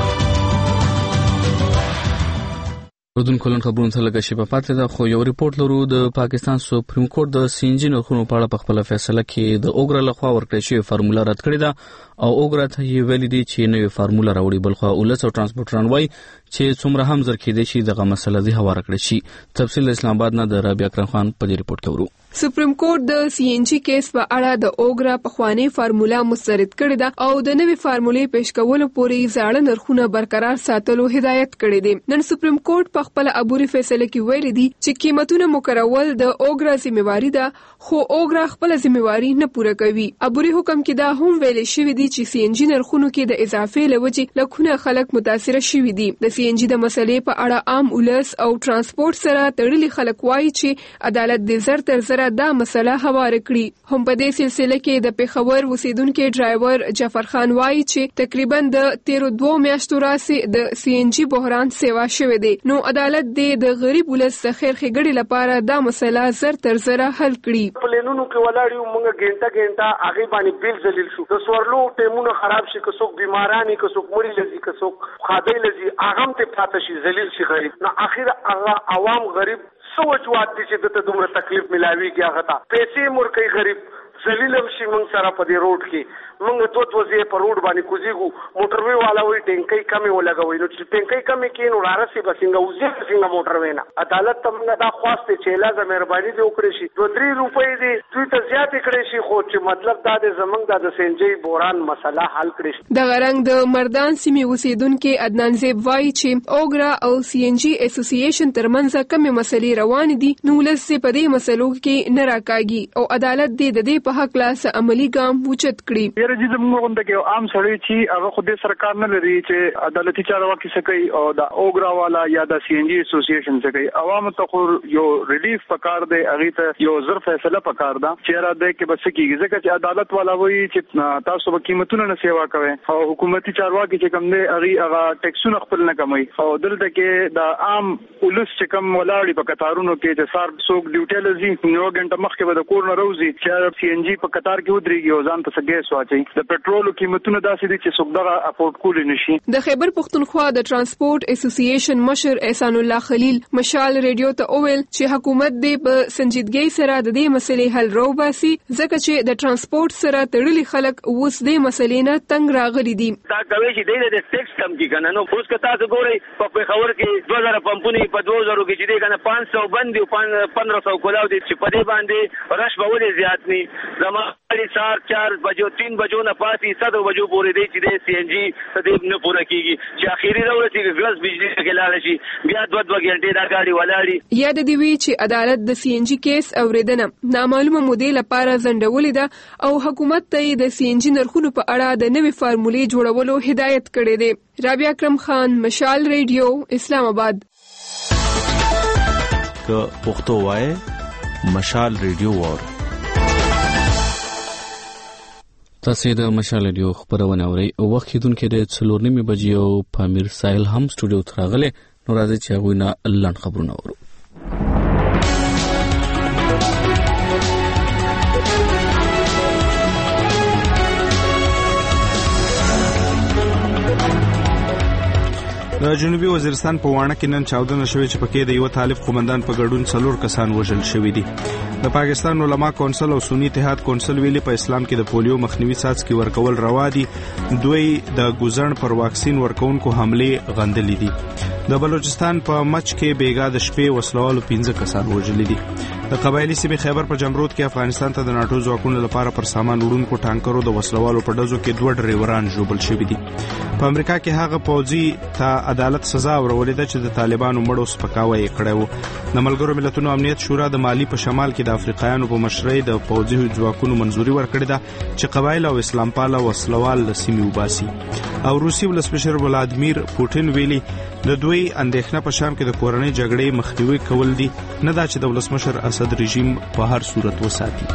ردون کولن خبرونه ته لږه شیبه پاتې ده خو یو ریپورت لرو د پاکستان سپریم کورټ د سی ان جی نرخونو په اړه په خپل فیصله کې د اوګرا لخوا ورکړې شوې فارموله رد کړې ده او اوګرا ته یې ویلي دي چې نوې فارموله راوړي بلخو ولس او ترانسپورټران وایي چې څومره هم زر کېدای شي دغه مسله دې هواره کړې شي تفصیل اسلام آباد نه د رابعه اکرم خان په دې ریپورت کې ورو سپریم کورټ د سی ان جی کیس په اړه د اوګرا په خوانی فارموله مسترد کړې ده او د نوې فارمولې پیش کولو پورې زاړه نرخونه برقرار ساتلو هدایت کړې ده نن سپریم کورټ په خپل عبوري فیصله کې ویلي دي چې قیمتونه مقررول د اوګرا ذمہواری ده خو اوګرا خپل ذمہواری نه پوره کوي عبوري حکم کې دا هم ویل شوی دی چې سی ان جی نرخونو کې د اضافه لوجې لکونه خلک متاثر شوي دي د سی ان جی د مسلې په اړه عام ولس او ترانسپورت سره تړلي خلک وایي چې عدالت د زر تر زر دا مسله هواره کړي هم په دې سلسله کې د پیښور اوسیدونکو ډرایور جعفر خان وایي چې تقریبا د تیر دوه میاشتو راځي د سی ان جی بحران سیوا شوه دی نو عدالت د غریب ولس د خیر ښېګړې لپاره دا مسله زر تر زر حل کړي پلینونو کې ولاړیو موږ ګنټه ګنټه هغه باندې بیل ذلیل شو د سورلو ټیمونه خراب شي که څوک بیمارانی که څوک مړي لذي که څوک خادي لذي هغه ته پاتې شي ذلیل شي غریب نو اخر هغه عوام غریب سو وجوهات دي چې د دومره تکلیف ملاويږي هغه ته پیسې مرکې غریب ذلیلم شي موږ سره په دې روډ کې موږ دوه دوه په روډ باندې کوزيګو موټروي والا وي ټینکي کمی ولګوي نو چې ټینکي کمی کینو رارسي بسنګ وزي څنګه موټروي نه عدالت ته موږ دا خواسته چې لازم مهرباني دې وکړي شي دوه درې روپۍ دي دوی ته زیات کړي شي خو چې مطلب دا د زمنګ د سنجي بوران مسله حل کړي شي د غرنګ د مردان سیمې اوسیدونکو عدنان زیب وایي چې اوګرا او سی ان جی اسوسییشن ترمنځ کومه مسلې روان دي نو لسه په دې مسلو کې نه راکاږي او عدالت دې د دې په حق لاس عملی ګام وچت کړي یره چې موږ هم د عام سړی چې هغه خو د سرکار نه لري چې عدالتي چارواکي سکی او د اوګرا والا یا د سی ان جی اسوسییشن سکی عوام ته خو یو ریلیف پکار دی هغه ته یو زر فیصله پکار دا چې را ده کې بس کېږي ځکه چې عدالت والا وایي چې تاسو به قیمتونه نه سیوا کوئ او حکومتي چارواکي چې کوم دی هغه هغه ټیکسونه خپل نه کموي او دلته کې د عام پولیس چې کوم ولاړی په قطارونو کې چې سار څوک ډیوټي لزي نو غنټه مخکې به د کور نه روزي چې سی ان جی په قطار کې ودرېږي او ځان ته سګې سواچي د پټرول قیمتونه داسې دي چې څوک دغه افورد کولی نشي د خیبر پختونخوا د ترانسپورت اسوسییشن مشر احسان الله خلیل مشال ریډیو ته وویل چې حکومت دې په سنجیدګۍ سره د دې مسلې حل راوباسي ځکه چې د ترانسپورت سره تړلي خلک اوس دې مسلې نه تنګ راغلي دي دا کوي چې د ټیکس کم کی کنه نو اوس کته تاسو ګورئ په پیښور کې دوه زره پمپونه په دوه زره کې چې دی کنه پانڅ سو باندې پندرہ سو کولاو دي چې په دې باندې رش به ولې زیات ني زموږ سار چار بجو تین بجو نه پاتې صد بجو پورې دی چې د سی ان جی تدیب نه پوره کیږي چې اخیری دا ورته ګلس بجلی کې لاړ شي بیا دوه دوه غنټې دا گاډي ولاړی. یاد دی وی چې عدالت د سی ان جی کیس اوریدنه نامعلومه مودې لپاره ځنډولې ده او حکومت ته د سی ان جی نرخونو په اړه د نوې فارمولې جوړولو هدایت کړې ده. رابعه اکرم خان، مشال ریډیو، اسلام آباد. که پښتو وای مشال ریډیو وور. تاسو د مشال ریډیو خبرونه اورئ او وخت کېدونکې د څلور نیمې بجې او پامیر سایل هم سټوډیو ته راغله. نو راځي چې هغوی نه لاند خبرونه اورو. د جنوبي وزیرستان په وانه کې نن چاودنه شوې چې پکې د یو طالب قومندان په ګډون څلور کسان وژل شوي دي. د پاکستان علما کونسل او سنی اتحاد کونسل ویلي په اسلام کې د پولیو مخنیوي څاڅکي ورکول روا دي. دوی د ګوزن پر واکسین ورکونکو حمله غندلې دي. د بلوچستان په مچ کې بیګا د شپې وسلوالو پنځه کسان وژل دي. د قبایلی سیمې خیبر په جمرود کې افغانستان ته د ناتو ځواکونو لپاره پر سامان وړونکو ټانکرو د وسلوالو په ډزو کې دوه ډریوران ژوبل شوي دي. په امریکا کې هغه پوځي ته عدالت سزا ورولې ده چې د طالبانو مړو سپکاوی یې کړی و. د ملګرو ملتونو امنیت شورا د مالی په شمال کې د افریقایانو په مشرۍ د پوځي ځواکونو منځوري ورکړې ده چې قبایل او اسلام پاله وسلوال له سیمې وباسي. او روسي ولسمشر ولادیمیر پوټین ویلي د دوی اندېښنه په شام کې د کورنۍ جګړې مخنیوي کول دي، نه دا چې د ولسمشر اسد رژیم په هر صورت وساتي.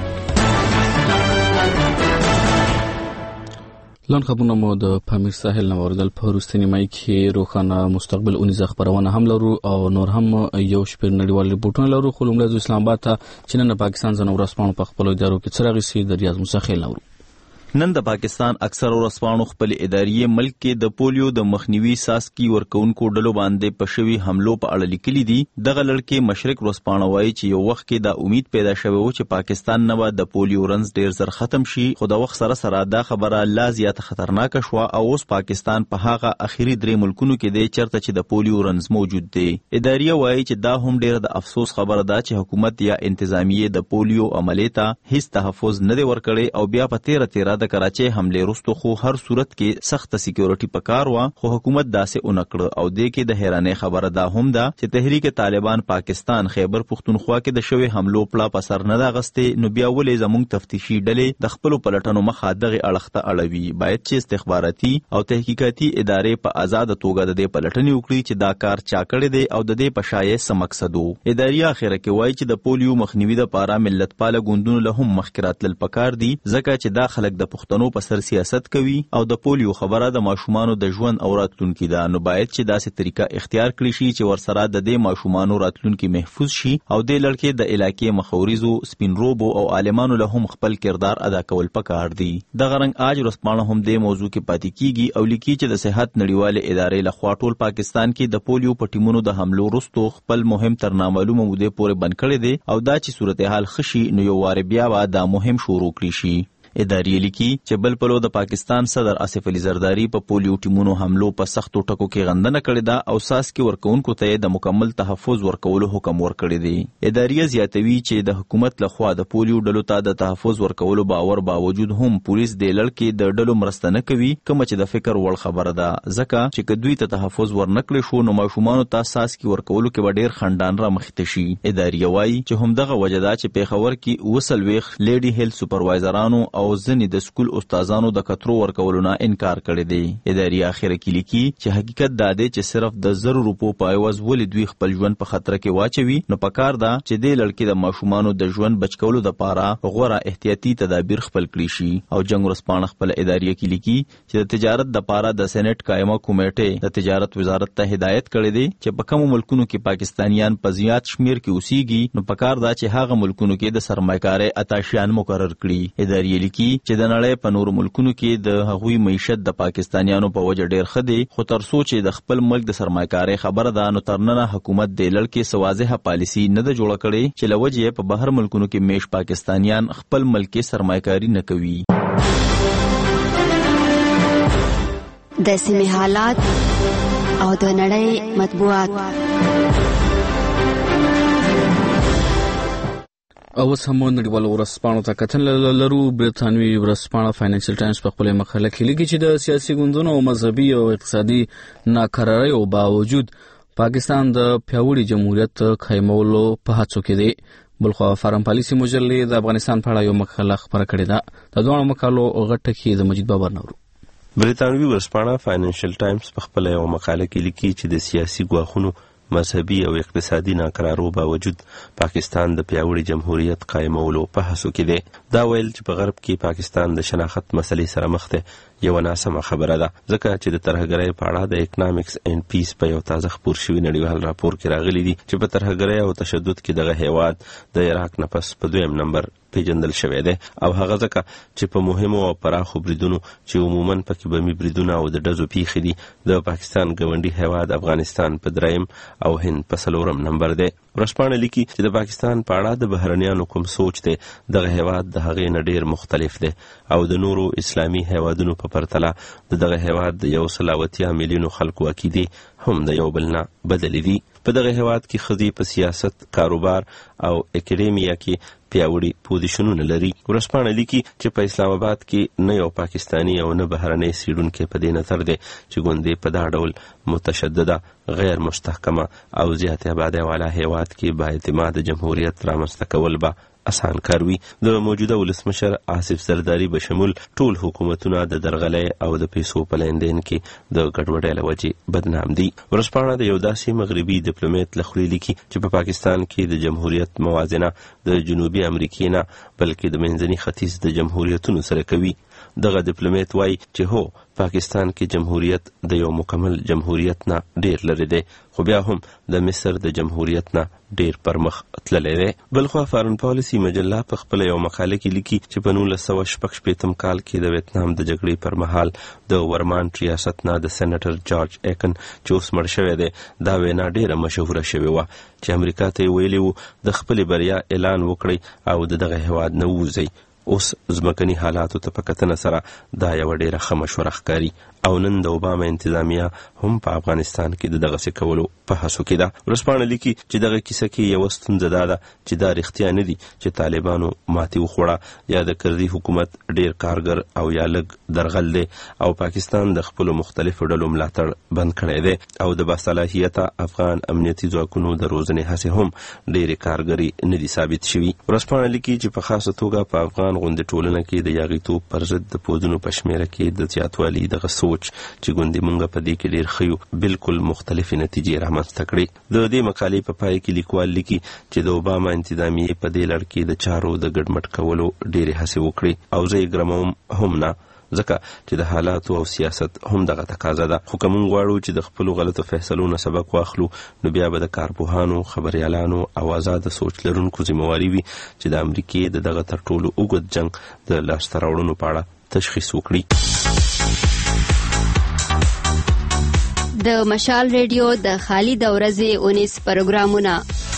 لاند خبرونه مو د پامیر ساحل نه اوریدل. په وروستنۍ مای کې روښانه مستقبل اونیزه خبرونه هم لرو او نور هم یو شپږ نړیوال ریپورتونه لرو. خو لومړی د اسلام آباد ته چې نن پاکستان ځنه ورسپانو په خپل ادارو کې څراغي سي د ریاض مسخیل لرو. نن د پاکستان اکثر ورسپانو خپل اداري ملک کې د پولیو د مخنیوي ساسکی ورکونکو ډلو باندې په شوي حملو په اړه لیکلي دي. دغه لړکې مشرق ورسپانو وایي چې یو وخت کې دا امید پیدا شوی و چې پاکستان نه به د پولیو رنز ډیر زر ختم شي، خو د وخت سره سره دا خبره لا زیاته خطرناک شوه او اوس پاکستان په هغه اخیری درې ملکونو کې دی چرته چې د پولیو رنز موجود دی. اداریه وایي چې دا هم ډیر د افسوس خبره ده چې حکومت یا انتظامیه د پولیو عملیه ته هیڅ تحفظ نه دی ورکړی او بیا په تیره تیره د کراچۍ حمله وروسته خو هر صورت کې سخت سکیورټي پکار و، خو حکومت داسې اونکړه. او د کې د حیرانې خبره دا هم ده چې تحریک طالبان پاکستان خیبر پختونخوا کې د شوی حملو پلا پسر نه دا غسته، نو بیا ولې زموږ تفتیشي ډلې د خپل پلټنو مخه دغه اړخته اړوي. باید چې استخباراتي او تحقیقاتي ادارې په آزاد توګه د دې پلټنې وکړي چې دا کار چا کړی دی او د دې په شایې څه مقصد وو. اداري اخره کې وایي چې د پولیو مخنیوي لپاره ملت پاله ګوندونو له هم مخکرات لل پکار دي، ځکه چې دا خلک د پښتنو په سر سیاست کوي او د پولیو خبره د ماشومانو د ژوند او راتلونکي ده. نو باید چې داسې طریقه اختیار کړی شي چې ورسره د دې ماشومانو راتلونکي محفوظ شي او د لړکې د علاقې مخاوريزو سپین روبو او عالمانو له هم خپل کردار ادا کول پکار دي. د غرنګ اج ورسپانه هم د موضوع کې پاتې کیږي او لیکي چې د صحت نړیواله ادارې له خوا ټول پاکستان کې د پولیو په ټیمونو د حملو وروسته خپل مهم تر نامعلومه مودې پورې بند کړی دی او دا چې صورتحال خشي نو یو واره بیا به دا مهم شروع کړی شي. اداري لیکي چې بل پلو د پاکستان صدر آصف علي زرداری په پولیو ټیمونو حملو په سختو ټکو کې غندنه کړې ده او ساس کې ورکوونکو ته د مکمل تحفظ ورکولو حکم ورکړی دی. اداري زیاتوي چې د حکومت لخوا د پولیو ډلو ته د تحفظ ورکولو باور باوجود هم پولیس د لړکې د ډلو مرسته نه کوي، کوم چې د فکر وړ خبره ده، ځکه چې کدوې ته تحفظ ورنکړي شو نو ماشومانو ته ساس کې ورکولو کې ډېر خندان را مخته شي. اداري وایي چې همدغه وجه ده چې پیښور کې وسل ویخ لیډي هیلث سپروایزرانو او ځنې د سکول استادانو د کترو ورکولو نه انکار کړی دی. اداري اخره کې لیکي چې حقیقت دا دی چې صرف د زرو روپو په عوض ولې دوی خپل ژوند په خطر کې واچوي، نو پکار ده چې د لړکې د ماشومانو د ژوند بچ کولو لپاره غوره احتیاطي تدابیر خپل کړی شي. او جنگ ورسپانه خپل اداري کې لیکي چې د تجارت د لپاره د سېنات قائمه کمیټه د تجارت وزارت ته هدایت کړی دی چې په کوم ملکونو کې پاکستانیان په زیات شمیر کې اوسېږي نو پکار ده چې هغه ملکونو کې د سرمایه‌کاري اتاشیان مقرر کړي. اداري لیکي چې د نړۍ په نورو ملکونو کې د هغوی معیشت د پاکستانیانو په وجه ډیر ښه دی، خو تر څو چې د خپل ملک د سرمایه‌کارۍ خبره ده نو تر ننه حکومت د لړکې سوازه پالیسی نه ده جوړه کړې چې لوجه په بهر ملکونو کې میش پاکستانیان خپل ملک کې سرمایه‌کاري نه کوي. د سیمې حالات او د نړۍ مطبوعات. او اوس هم نړیوالو ورځپاڼو ته کتنه لرو. برتانوي ورځپاڼه فاینانشل ټایمز په خپل مقاله کې لیکي چې د سیاسي ګوندونو او مذهبي او اقتصادي ناکراریو باوجود پاکستان د پیاوړي جمهوریت قایمولو په هڅو کې دی. بلخوا فارم پالیسي مجلې د افغانستان په اړه یو مقاله خپره کړې ده. د دوه مقالو غټه کې د مجید بابر نورو. برتانوي ورځپاڼه فاینانشل ټایمز په خپل یو مقاله کې لیکي چې د سیاسي ګواښونو، مذهبي او اقتصادي ناکرارو باوجود پاکستان د پیاوړي جمهوریت قایمولو په هڅو کې دی. دا ویل چې په غرب کې پاکستان د شناخت مسلې سره مخ دی یو ناسمه خبره ده، ځکه چې د ترهګرۍ په اړه د اکنامکس اینڈ پیس په یو تازه خپور شوي نړیوال راپور کې راغلي دي چې په ترهګرۍ او تشدد کې دغه هیواد د عراق نه پس په دویم نمبر پیژندل شوی دی، او هغه ځکه چې په مهمو او پراخو بریدونو چې عموماً پکې بمي بریدونه او د ډزو پیښې دي د پاکستان ګاونډي هیواد افغانستان په دریم او هند په څلورم نمبر دی. ورځپاڼه لیکي چې د پاکستان په اړه د بهرنیانو کوم سوچ دی دغه هیواد د هغې نه ډېر مختلف دی او د نورو اسلامي هیوادونو په پرتله د دغه هیواد د یو سل او اتیا میلیونو خلکو عقیدې هم د یو بل نه بدلې دي. په دغه هیواد کې ښځې په سیاست، کاروبار او اکیډمیا کې پیاوړي پوزیشنونه لري. ورځپاڼه لیکي چې په اسلام آباد کې نه یو پاکستاني او نه بهرنی څېړونکی په دې نظر دی چې ګوندې په دا ډول متشدده، غیر مستحکمه او زیاتې آبادۍ والا هیواد کې با اعتماده جمهوریت رامنځته کول به اسان کار وي. د موجوده ولسمشر آصف زرداری به شمول ټول حکومتونه د درغلۍ او د پیسو په لیندین کې د ګډوډۍ له وجې بدنام دي. ورځپاڼه د یو داسې مغربي ډیپلوماټ له خولې لیکي چې په پاکستان کې د جمهوریت موازنه د جنوبي امریکې نه بلکې د منځني ختیځ د جمهوریتونو سره کوي. دغه ډیپلوماټ وایي چې هو، پاکستان کې جمهوریت د یو مکمل جمهوریت نه ډیر لري دی، خو بیا هم د مصر د جمهوریت نه ډیر پرمخ تللی دی. بلخوا فارن پالیسي مجله په خپل یو مقاله کې لیکي چې په نولس سوه شپږ شپېتم کال کې د ویتنام د جګړې پر مهال د ورمانټ ریاست نه د سېنیټر جارج ایکن چې اوس مړ شوی دی دا وینا ډیره مشهوره شوې وه چې امریکا ته یې ویلي وو د خپلې بریا اعلان وکړئ او د دغه هیواد نه ووځئ. اوس ځمکني حالاتو ته په کتنه سره دا یوه ډیره ښه مشوره ښکاري او نن د اوباما انتظامیه هم په افغانستان کې د دغسې کولو په هڅو کې ده. ورځپاڼه لیکي چې دغه کیسه کې یوه ستونزه دا ده چې دا رښتیا نه دي چې طالبانو ماتې وخوړه یا د کرزي حکومت ډیر کارګر او یا لږ درغل دی او پاکستان د خپلو مختلفو ډلو ملاتړ بند کړی دی او د باصلاحیته افغان امنیتي ځواکونو د روزنې هڅې هم ډیرې کارګري نه دي ثابت شوي. ورځپاڼه لیکي چې په خاصه توګه په افغان غوندې ټولنه کې د یاغیتوب پر ضد د پودونو په شمېره کې د زیاتوالي دغه سوچ چې ګوندې مونږ په دې کې ډېر ښه یو بالکل مختلفې نتیجې رامنځته کړې. د دې مقالې په پای کې لیکوال لیکي چې د اوباما انتظامیې په دې لړ کې د چارو د ګډمډ کولو ډېرې هڅې وکړې او زه یې ګرموم هم نه، ځکه چې د حالاتو او سیاست هم دغه تقاضا ده. خو که موږ غواړو چې د خپلو غلطو فیصلو نه سبق واخلو نو بیا به د کارپوهانو، خبریالانو او آزاده سوچ لرونکو ذمهواري وي چې د امریکې د دغه تر ټولو اوږد جنګ د لاسته راوړنو په اړه تشخیص وکړي. د مشال ریډیو د خالي د ورځې اونیس پروګرامونه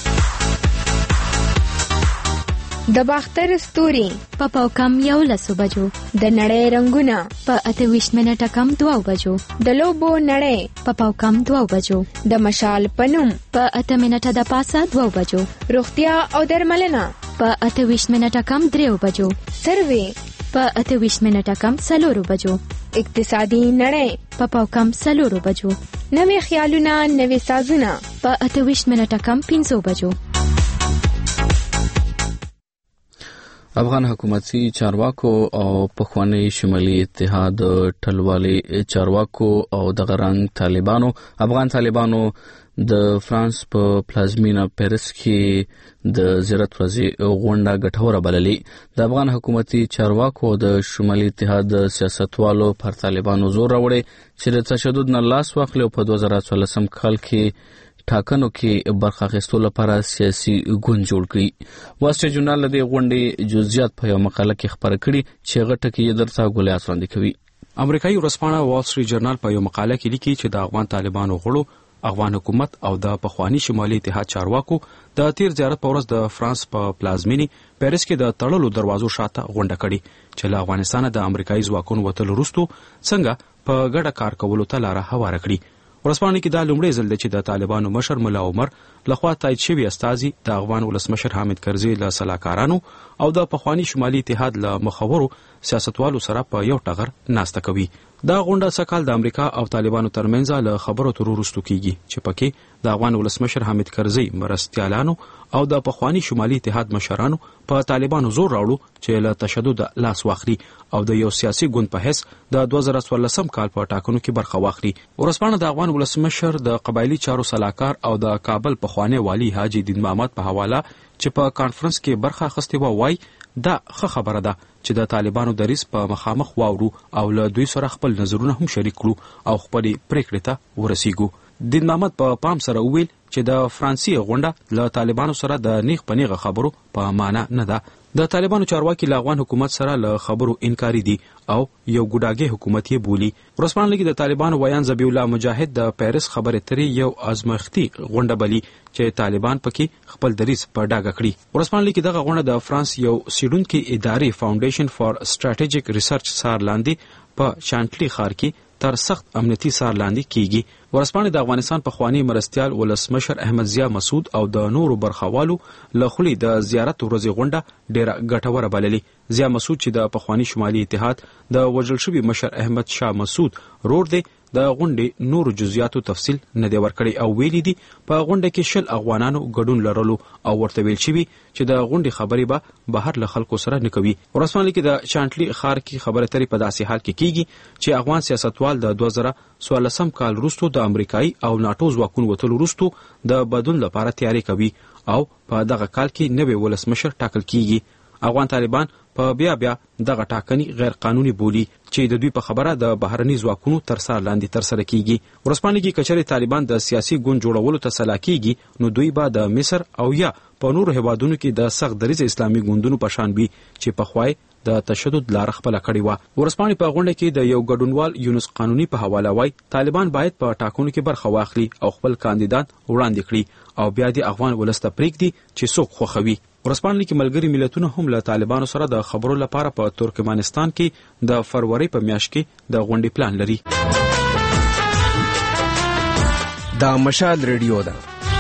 د باختر ستوري په پاوکم یو لسو بجو، د نړۍ رنگونه په اته ویشت منټه کم دوه بجو، د لوبو نړۍ په پاوکم دوه بجو، د مشال پنوم په اته منټه د پاسه دوه بجو، روغتیا او درملنه په اته ویشت منټه کم درې بجو، سروي په اته ویشت منټه کم څلور بجو، اقتصادي نړۍ په پاوکم څلور بجو، نوې خیالونه نوې سازونه په اته ویشت منټه کم پنځه بجو. افغان حکومتي چارواکو او پخوانی شمالي اتحاد ټلوالي چارواکو او د غرنګ طالبانو افغان طالبانو د فرانس په پلازمینه پیرس کې د زیارت ورځې غونډه ګټوره بللې. د افغان حکومتي چارواکو د شمالي اتحاد سیاستوالو پر طالبانو زور راوړی چې د تشدد نه لاس واخلي او په دوه زره څوارلسم کال کې ټاکنو کې برخه اخیستلو لپاره سیاسي ګوند جوړ کړي. واسټ جورنال د غونډې جزئیات په یو مقاله کې خبر کړي چې غټه کې درته ګولې اسوند کوي. امریکایي ورځپاڼه وال سټریټ جورنال په یو مقاله کې لیکي چې د افغان طالبانو غړو افغان حکومت او د پخوانی شمالي اتحاد چارواکو د تیر زیارت په ورځ د فرانس په پلازمینی پیرس کې د تړلو دروازو شاته غونډه کړي چې له افغانستان د امریکایي ځواکونو وتلو وروسته څنګه په ګډه کار کولو ته لاره هواره کړي. ورسپانې کې دا لومړی ځل دی چې د طالبانو مشر ملا عمر لخوا تایید شوي استازي د افغان ولسمشر حامد کرزي له سلاکارانو او د پخواني شمالي اتحاد له مخورو سیاستوالو سره په یو ټغر ناسته کوي. دا غونډه سکهال د امریکا او طالبانو ترمنځ له خبرو تر وروستو کیږي چې پکې د افغان ولسمشر حامد کرزي مرستیالانو او د پخواني شمالي اتحاد مشرانو په طالبانو زور راوړو چې له تشدد لاس واخلي او د یو سیاسي ګوند په حیث د دوه زره څوارلسم کال په ټاکنو کې برخه واخلي. ورسپانه د افغان ولسمشر د قبایلی چارو سلاکار او د کابل پخوانی والی حاجی دین محمد په حواله چې په کانفرنس کې برخه اخیستې و وای دا ښه خبره ده چې د طالبانو دریځ په مخامخ واورو او له دوی سره خپل نظرونه هم شریک کړو او خپلې پریکړې ته ورسیږو. دین محمد په پام سره وویل چې د فرانسې غونډه له طالبانو سره د نیغ په نیغه خبرو په معنا نه ده. د طالبانو چارواکي له افغان حکومت سره له خبرو انکاري دي او یو ګوډاګي حکومت یې بولي. ورسپانه لګي د طالبانو ویان ذبیح الله مجاهد د پیرس خبرې اترې یو ازمایښتي غونډه بلی چې طالبان پکې خپل دریځ په ډاګه کړي. ورسپانه لګي دغه غونډه د فرانس یو سیډونکي ادارې فاونډیشن فار سټریټیجیک ریسرچ سار لاندې په شانټلی ښار کې تر سخت امنیتي سار لاندې کیږي. ورسپانه د افغانستان پخوانی مرستیال ولسمشر احمد ضیا مسعود او د نورو برخوالو له خولي د زیارت ورځې غونډه ډیره ګټوره بللې. ضیا مسعود چې د پخوانی شمالي اتحاد د وژل شوي مشر احمد شاه مسعود رور دی د غونډې نورو جزئیاتو تفصیل نه دی ورکړی او ویلي دي په غونډه کې شل افغانانو ګډون لرلو او ورته ویل شوي چې د غونډې خبرې به بهر له خلکو سره نه کوي. ورسپانه کې د شانټلی ښار کې خبرې اترې په داسې حال کې کیږي چې افغان سیاستوال د دوه زره څوارلسم کال وروسته د امریکایي او ناټو ځواکونو وتلو وروسته د بدلون لپاره تیاری کوي او په دغه کال کې نوی ولسمشر ټاکل کیږي. افغان طالبان په بیا بیا دغه ټاکنې غیر قانوني بولي چې د دوی په خبره د بهرني ځواکونو تر سر لاندې ترسره کیږي. ورسپانه کې کچرې طالبان د سیاسي ګوند جوړولو ته سلا کیږي نو دوی به د مصر او یا په نورو هیوادونو کې د سخت دریځ اسلامي ګوندونو په شان وي چې په خوای د تشدد لار خپل کړی و. ورسپانه په غونډه کې د یو ګډونوال یونس قانوني په حواله وای طالبان باید په ټاکنو کې برخه واخلي او خپل کاندیدان وړاندې کړي او بیا د افغان ولست پریږدي چې څوک خوخوي. ورسپانه کې ملګری ملتونه هم له طالبانو سره د خبرو لپاره په ترکمنستان کې د فروری په میاشت کې د غونډې پلان لري. دا مشال ریډیو ده.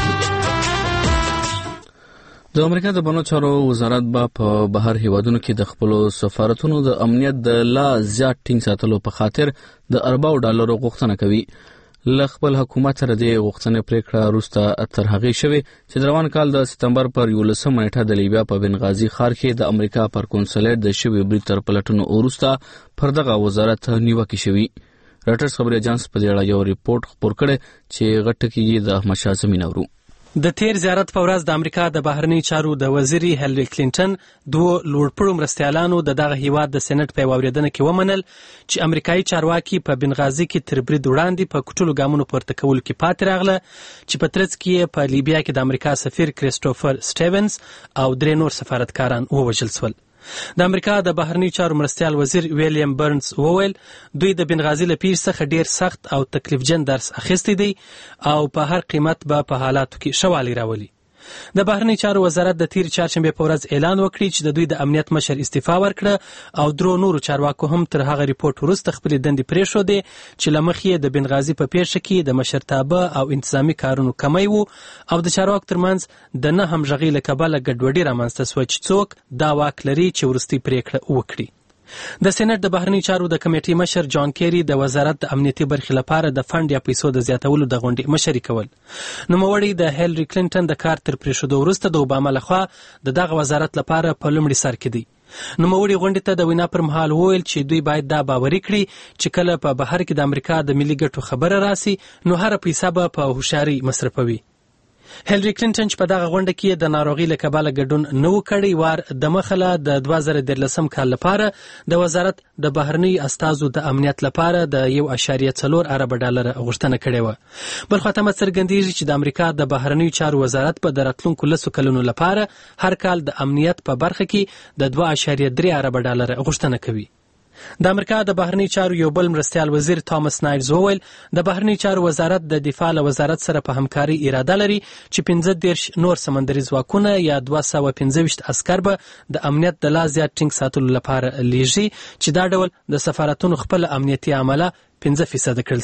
د امریکا د بهرنیو چارو وزارت به په بهر هیوادونو کې د خپل سفارتونو د امنیت د لا زیات ټینګ ساتلو په خاطر د ارباو ډالرو غوښتنه کوي. له خپل حکومت سره د غوښتنې پریکړه وروسته تر هغې شوې چې د روان کال د سپتمبر پر یولسمه نیټه د لیبیا په بنغازي ښار کې د امریکا پر کنسولیت د شوي برید تر پلټنو وروسته پر دغه وزارت نیوکې شوي. راټرز خبري اجانس په دې اړه یو ریپورت خپور کړی چې غټه کې د احمد شاه زمین اورو. د تیر زیارت په ورځ د امریکا د بهرنی چارو د وزیري هیلری کلینټن دوه لوړپوړو مرستیالانو د دغه هیواد د سېنات په واوریدنه کې ومنل چې امریکایي چارواکي په بنغازي کې تر برید وړاندې په کوټلو ګامونو پورته کولو کې پاتې راغله چې په ترڅ کې په لیبیا کې د امریکا سفیر کریسټوفر سټیونز او درې نور سفارتکاران ووژل شول. د امریکا د بهرنی چارو مرستیال وزیر ویلیام برنز وویل دوی د بنغازي له پیر څخه ډیر سخت او تکلیفجن درس اخیستی دی او په هر قیمت به په حالاتو کې شوالی راولي. د بهرنی چارو وزارت د تیر چهارشنبه په ورځ اعلان وکړي چې د دوی د امنیت مشر استعفا ورکړه او درو نورو چارواکو هم تر هغه ریپورت وروسته خپل دندې پرېښودې چې له مخې د بنغازي په پیښه کې د مشرتابه او انتظامی کارونو کمی وو او د چارواکو ترمنځ د نه همغږۍ له کبله ګډوډي رامنځته شوه چې څوک دا واک لري چې وروستۍ پریکړه وکړي. د سېنات د بهرنی چارو د کمیټې مشر جان کیری د وزارت د امنیتي برخې لپاره د فند یا پیسو د زیاتولو د غونډې مشري کول. نوموړی د هیلری کلینټن د کار تر پرېښودو وروسته د اوباما لخوا د دغه وزارت لپاره په لومړي سر کې دی. نوموړي غونډې ته د وینا پر مهال وویل چې دوی باید دا باوري کړي چې کله په بهر کې د امریکا د ملي ګټو خبره راسي نو هر پیسه به په هوښیارۍ مصرفوي. هیلری کلینټن چې په دغه غونډه کې د ناروغۍ له کبله ګډون نه و کړی وار د مخله د دوه زره دیارلسم کال لپاره د وزارت د بهرنی استازو د امنیت لپاره د یو اعشاریه څلور ارب ډالر غوښتنه کړې وه. بل خواته څرګندېږي چې د امریکا د بهرنیو چارو وزارت په د راتلونکو لسو کلونو لپاره هر کال د امنیت په برخه کې د دوه اعشاریه درې ارب ډالر غوښتنه کوي. د امریکا د بهرنی چارو یو بل مرستیال وزیر تامس نایلز وویل د بهرنی چارو وزارت د دفاع له وزارت سره په همکاري اراده لري چې پنځه دېرش نور سمندري ځواکونه یا دوه سوه پنځه ویشت عسکر به د امنیت د لا زیات ټینګ ساتلو لپاره لیږي چې دا ډول د سفارتونو خپل امنیتي عمله پنځه فیصده کړل سي.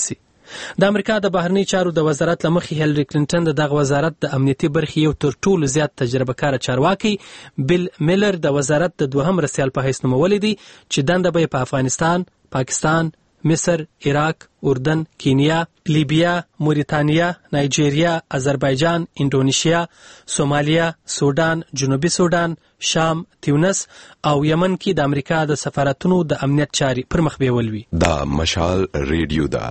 د امریکا د بهرنی چارو د وزارت لمخې هیلری کلینټن د دغه وزارت د امنیتي برخې یو تر ټولو زیات تجربه کار چارواکي بیل میلر د وزارت د دوهم رسیال په حیث نومولی دی چې دنده به په افغانستان، پاکستان، مصر، عراق، اردن، کینیا، لیبیا، موریتانیا، نایجیریا، آذربایجان، انډونیشیا، سومالیا، سودان، جنوبي سودان، شام، تیونس او یمن کې د امریکا د سفارتونو د امنیت چاري پر مخ بیول وي. دا مشال ریډیو دا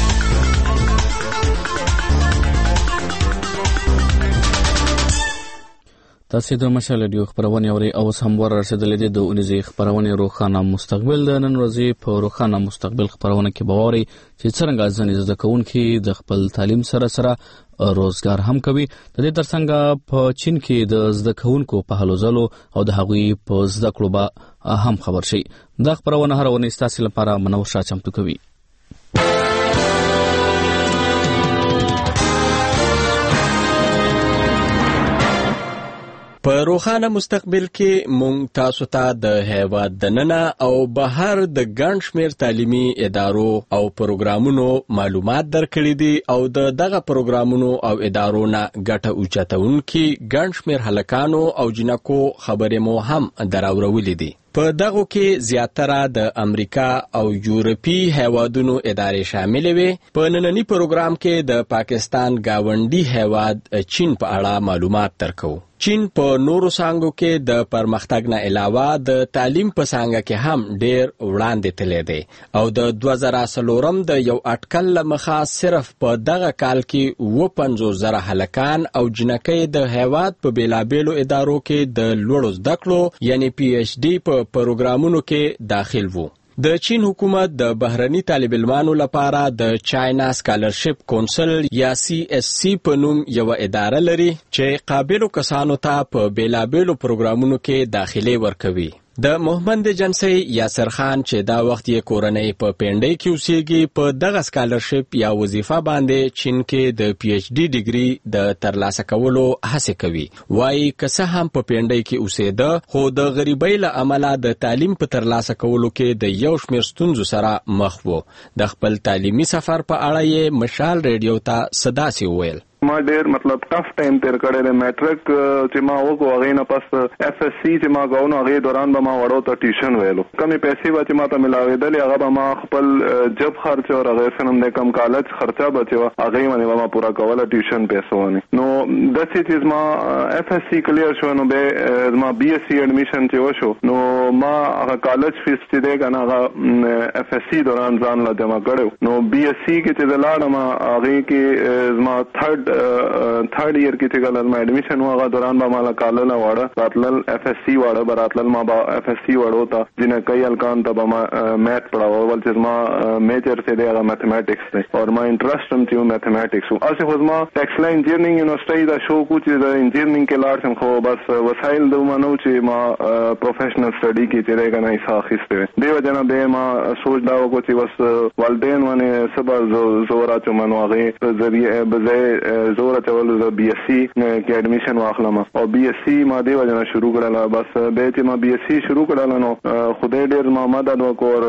تاسو د مشال ریډیو خبرونه اورئ او سم ور رسیدلې دي د اونیزې خبرونه روخانه مستقبل د نن ورځې په روخانه مستقبل خبرونه کې باوري چې څنګه ځنې زده کوونکي د خپل تعلیم سره سره روزګار هم کوي. د دې ترڅنګ په چین کې د زده کوونکو په هلو ځلو او د هغوی په زده کړو به هم خبر شي. دا خبرونه هر ونې ستاسو لپاره منور شاه چمتو کوي. په روخانه مستقبل کې مونږ تاسو ته د هیواد دننه او بهر د ګڼ شمېر تعلیمي ادارو او پروګرامونو معلومات درکړي دي او د دغه پروګرامونو او ادارو نه ګټه اوچتونکي ګڼ شمېر هلکانو او جنکو خبرې مو هم دراورولې دي. په دغه کې زیاتره د امریکا او یورپی هیوادونو ادارې شامل وي. په نننی پروګرام کې د پاکستان گاونډي هیواد چین په اړه معلومات درکو. چین په نورو څانګو کې د پرمختګ نه علاوه د تعلیم په څانګه کې هم ډېر وړاندې تللی دی او د دوه زره څلورم د یو اټکل له مخه صرف په دغه کال کې اووه پنځوس زره هلکان او جنکۍ د هیواد په بېلابېلو ادارو کې د لوړو زده کړو یعنی پی ایچ ډي په پروګرامونو کې داخل وو. د چین حکومت د بهرني طالب علمانو لپاره د چاینا سکالرشپ کونسل یا سی ایس سی په نوم یو اداره لري چې قابلو کسانو ته په بیلابېلو پروګرامونو کې داخلي ورکوي. د محمد جنسی یاسر خان چې دا وخت یې کورنۍ په پینډۍ کې اوسېږي په دغه سکالرشپ یا وظیفه باندې چین کې د پی ایچ ډي ډیګري د ترلاسه کولو هڅه کوي. وایي که څه هم په پینډۍ کې اوسېده خو د غریبۍ له امله د تعلیم په ترلاسه کولو کې د یو شمېر ستونزو سره مخ و. د خپل تعلیمي سفر په اړه یې مشال ریډیو ته څه داسې وویل. ما ډېر مطلب ټف ټایم تیر کړی دی. میټرک چې ما وکړو هغې نه پس اف ایس سی چې ما کوو نو هغې دوران به ما وړو ته ټیوشن ویلو. کمې پیسې به چې ما ته ملاوېدلې هغه به ما خپل جب خرچ او هغې څه نوم دی کم کالج خرچه به چې وه هغې باندې به ما پوره کوله ټیوشن پیسو باندې. نو داسې چې زما اف ایس سی کلیر شو نو بیا زما بي ایس سی ایډمیشن چې وشو نو ما هغه کالج فیس چې دی که نه هغه اف ایس سی دوران ځان له جمع کړی نو بي ایس سی کې چې زه لاړم هغې کې زما تھرډ تھرڈ ایئر کې چې کله ما ایډمیشن و هغه دوران به مالا کالله واړه راتلل اف ایس سی واړه به راتلل ما به اف ایس سی واړو ته جنکۍ هلکان ته به ما میث پړاوه ول چې زما میجر چې دی هغه میتھمیټکس دی او ما انټرسټ هم چې میتھمیټکس و. هسې خو زما ټیکسلا انجینرینګ یونیورسټۍ دا شوق و چې د انجینرینګ کې لاړ شم خو بس وسایل دومره نه و چې ما پروفیشنل سټډي کې چې دی که نه حصه اخیستی وی. دې وجه نه بیا ما سوچ دا وکړو چې بس والدین باندې څه به زور اچوم نو هغې په ذریعه به ځای زور اچول زه بي ایس سی کې ایډمیشن واخلم او بي ایس سی ما دې وجه نه شروع کړله. بس بیا چې ما بي ایس سی شروع کړله نو خدای ډېر ما مدد وکړ.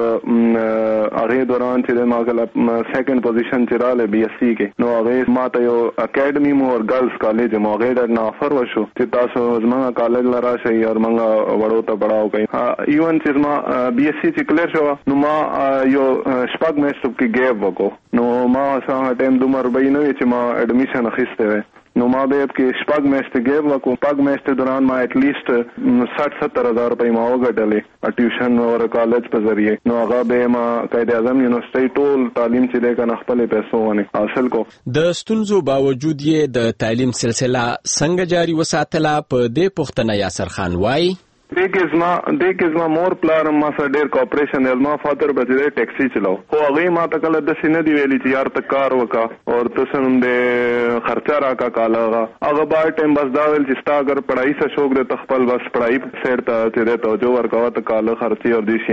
هغې دوران چې ما کله سیکنډ پوزیشن چې راغلی بي ایس سی کې نو هغې ما ته یو اکیډمي مو اور ګرلز کالج مو هغې ډېر نه آفر وشو چې تاسو زموږ کالج له راشئ او موږ وړو ته پړاو کوئ. ایون چې زما بي ایس سی چې کلیر شوه نو ما یو شپږ میاشتو کې ګیپ وکړو نو ما څه ټایم دومره روپۍ نه وي چې ما ایډمیشن اخیستی وی. نو ما به کې شپږ میاشتې ګیپ وکړو. شپږ میاشتې دوران ما ایټ لیسټ ساठ ستر هزار روپۍ ما وګټلې ټیوشن او کالج په ذریعه. نو هغه به ما قائد اعظم یونیورسټۍ ټول تعلیم چې دی که نه خپلې پیسو باندې حاصل کو. د ستونزو باوجود یې د تعلیم سلسله څنګه جاري وساتله په دې پوښتنه یاسر خان وایي. دې کې زما دې کې زما مور پلار ما سره ډېر کوپریشن دی. زما فادر به چې دی ټیکسي چلاو خو هغې ما ته کله داسې نه دی ویلي چې یار ته کار وکړه او ته څه نوم دی خرچه راکړه کاله هغه هغه بار ټایم بس دا ویل چې ستا اگر پړهایي څه شوق دی ته خپل بس پړهایي سایډ ته چې دی توجه ورکوه ته کاله خرچې او دې شي نه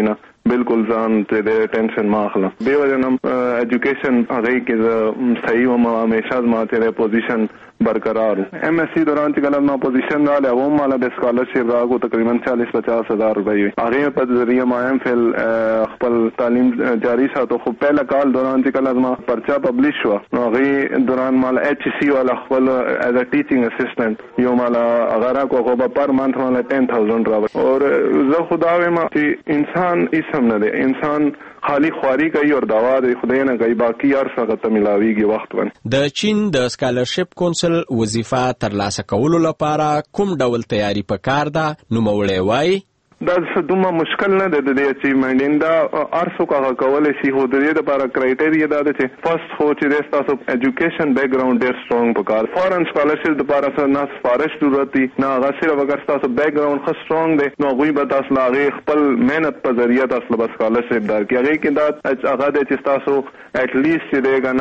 بالکل ځان ته د ټینشن ما اخلم به وجنم ایجوکیشن هغه کې صحیح و ما همیشه ما ته پوزیشن برقرار ایم ایس سی دوران چې کله ما پوزیشن رااله و مالا د اسکالرشپ راغو تقریبا چالیس پچاس هزار روپۍ هغه په ذریعہ ما ایم فل خپل تعلیم جاری ساتو. خو پهلا کال دوران چې کله ما پرچا پبلش شو نو هغه دوران مال ایچ سی والا خپل ایز ا ټیچینګ اسسټنټ یو مالا هغه کو کو پر منث مالا دس هزار راوړ. او زه خدا وایم چې انسان اسم نه دی، انسان خالی خواري کوي او دوا د خدای نه کوي، باقي هر څه ته ملاويږي وخت باندې. د چین د اسکالرشپ کونسل وظیفه ترلاسه کولو لپاره کوم ډول تیاری پکار ده؟ نوموړی وایي دا څه دومره مشکل نه ده د دې اچیومنټ دا ارسو کا کولای شي. خو د دې لپاره کرایټیریا دا ده چې فرست خو چې تاسو ایجوکیشن بیک ګراوند ډیر سترونګ پکار. فارن سکالرشپ لپاره څه نه سفارش ضرورت دي نه هغه صرف اگر تاسو بیک ګراوند خو سترونګ دی نو غوي به تاسو لاغه خپل مهنت په ذریعہ تاسو به سکالرشپ درکړي. هغه کې دا هغه د چې تاسو اټ لیست چې دیګا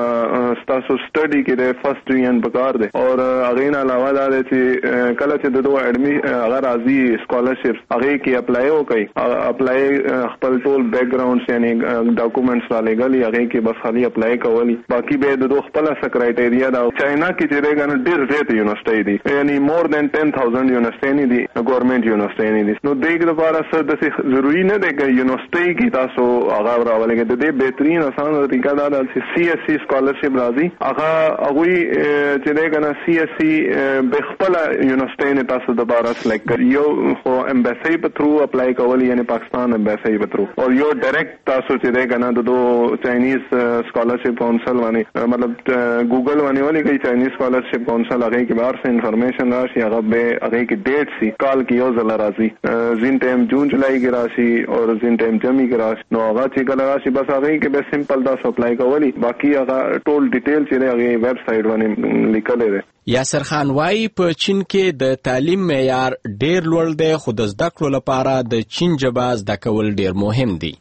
نه تاسو سټڈی کې د فرست ډیویژن پکار دی. او هغه نه علاوه دا چې کله چې د دوه اډمی هغه راځي سکالرشپ هغه کې اپلای وکړي، اپلای خپل ټول بیک ګراوند یعنی ډاکومېنټس را لګالي هغه کې بس خالي اپلای کوي. باقي به د دوه خپل سکرایټیریا دا چاینا کې چې دیګا ډیر زیات یونیورسيټي دي یعنی مور دین ټن تھاؤزنډ یونیورسيټي دي ګورنمنت یونیورسيټي دي. نو دغه لپاره څه د ضروري نه دی چې یونیورسيټي کې تاسو هغه راولګي. د دې بهترین آسان طریقه دا ده چې سی ایس سی سکالرشپ راځي هغه هغه چې دیګا نه سی ایس سی به خپل یونیورسيټي نه تاسو د بارا سلیکټ کړئ. یو خو امبیسی په تھرو اپلای کولی یعنی پاکستان امبیسی په تھرو او یو ډایرکټ تاسو چې دیګا نه د دو چاینیز سکالرشپ کونسل باندې مطلب ګوګل باندې ولې کوي چاینیز سکالرشپ کونسل هغه کې بار څه انفارمیشن راشي هغه به هغه کې ډیټ سی کال کې یو ځل راځي زین ټایم جون جولای کې راشي او زین ټایم جمی کې راشي. نو هغه چې کله راشي بس هغه کې به سمپل تاسو اپلای کولی باقي هغه ټول ډیټیل چې هغه ویب سټ باندې لیکل دی. یاسر خان وايي په چین کې د تعلیم معیار ډیر لوړ دی خو د زده کړو لپاره د چین ژبه زده کول ډیر مهم دي.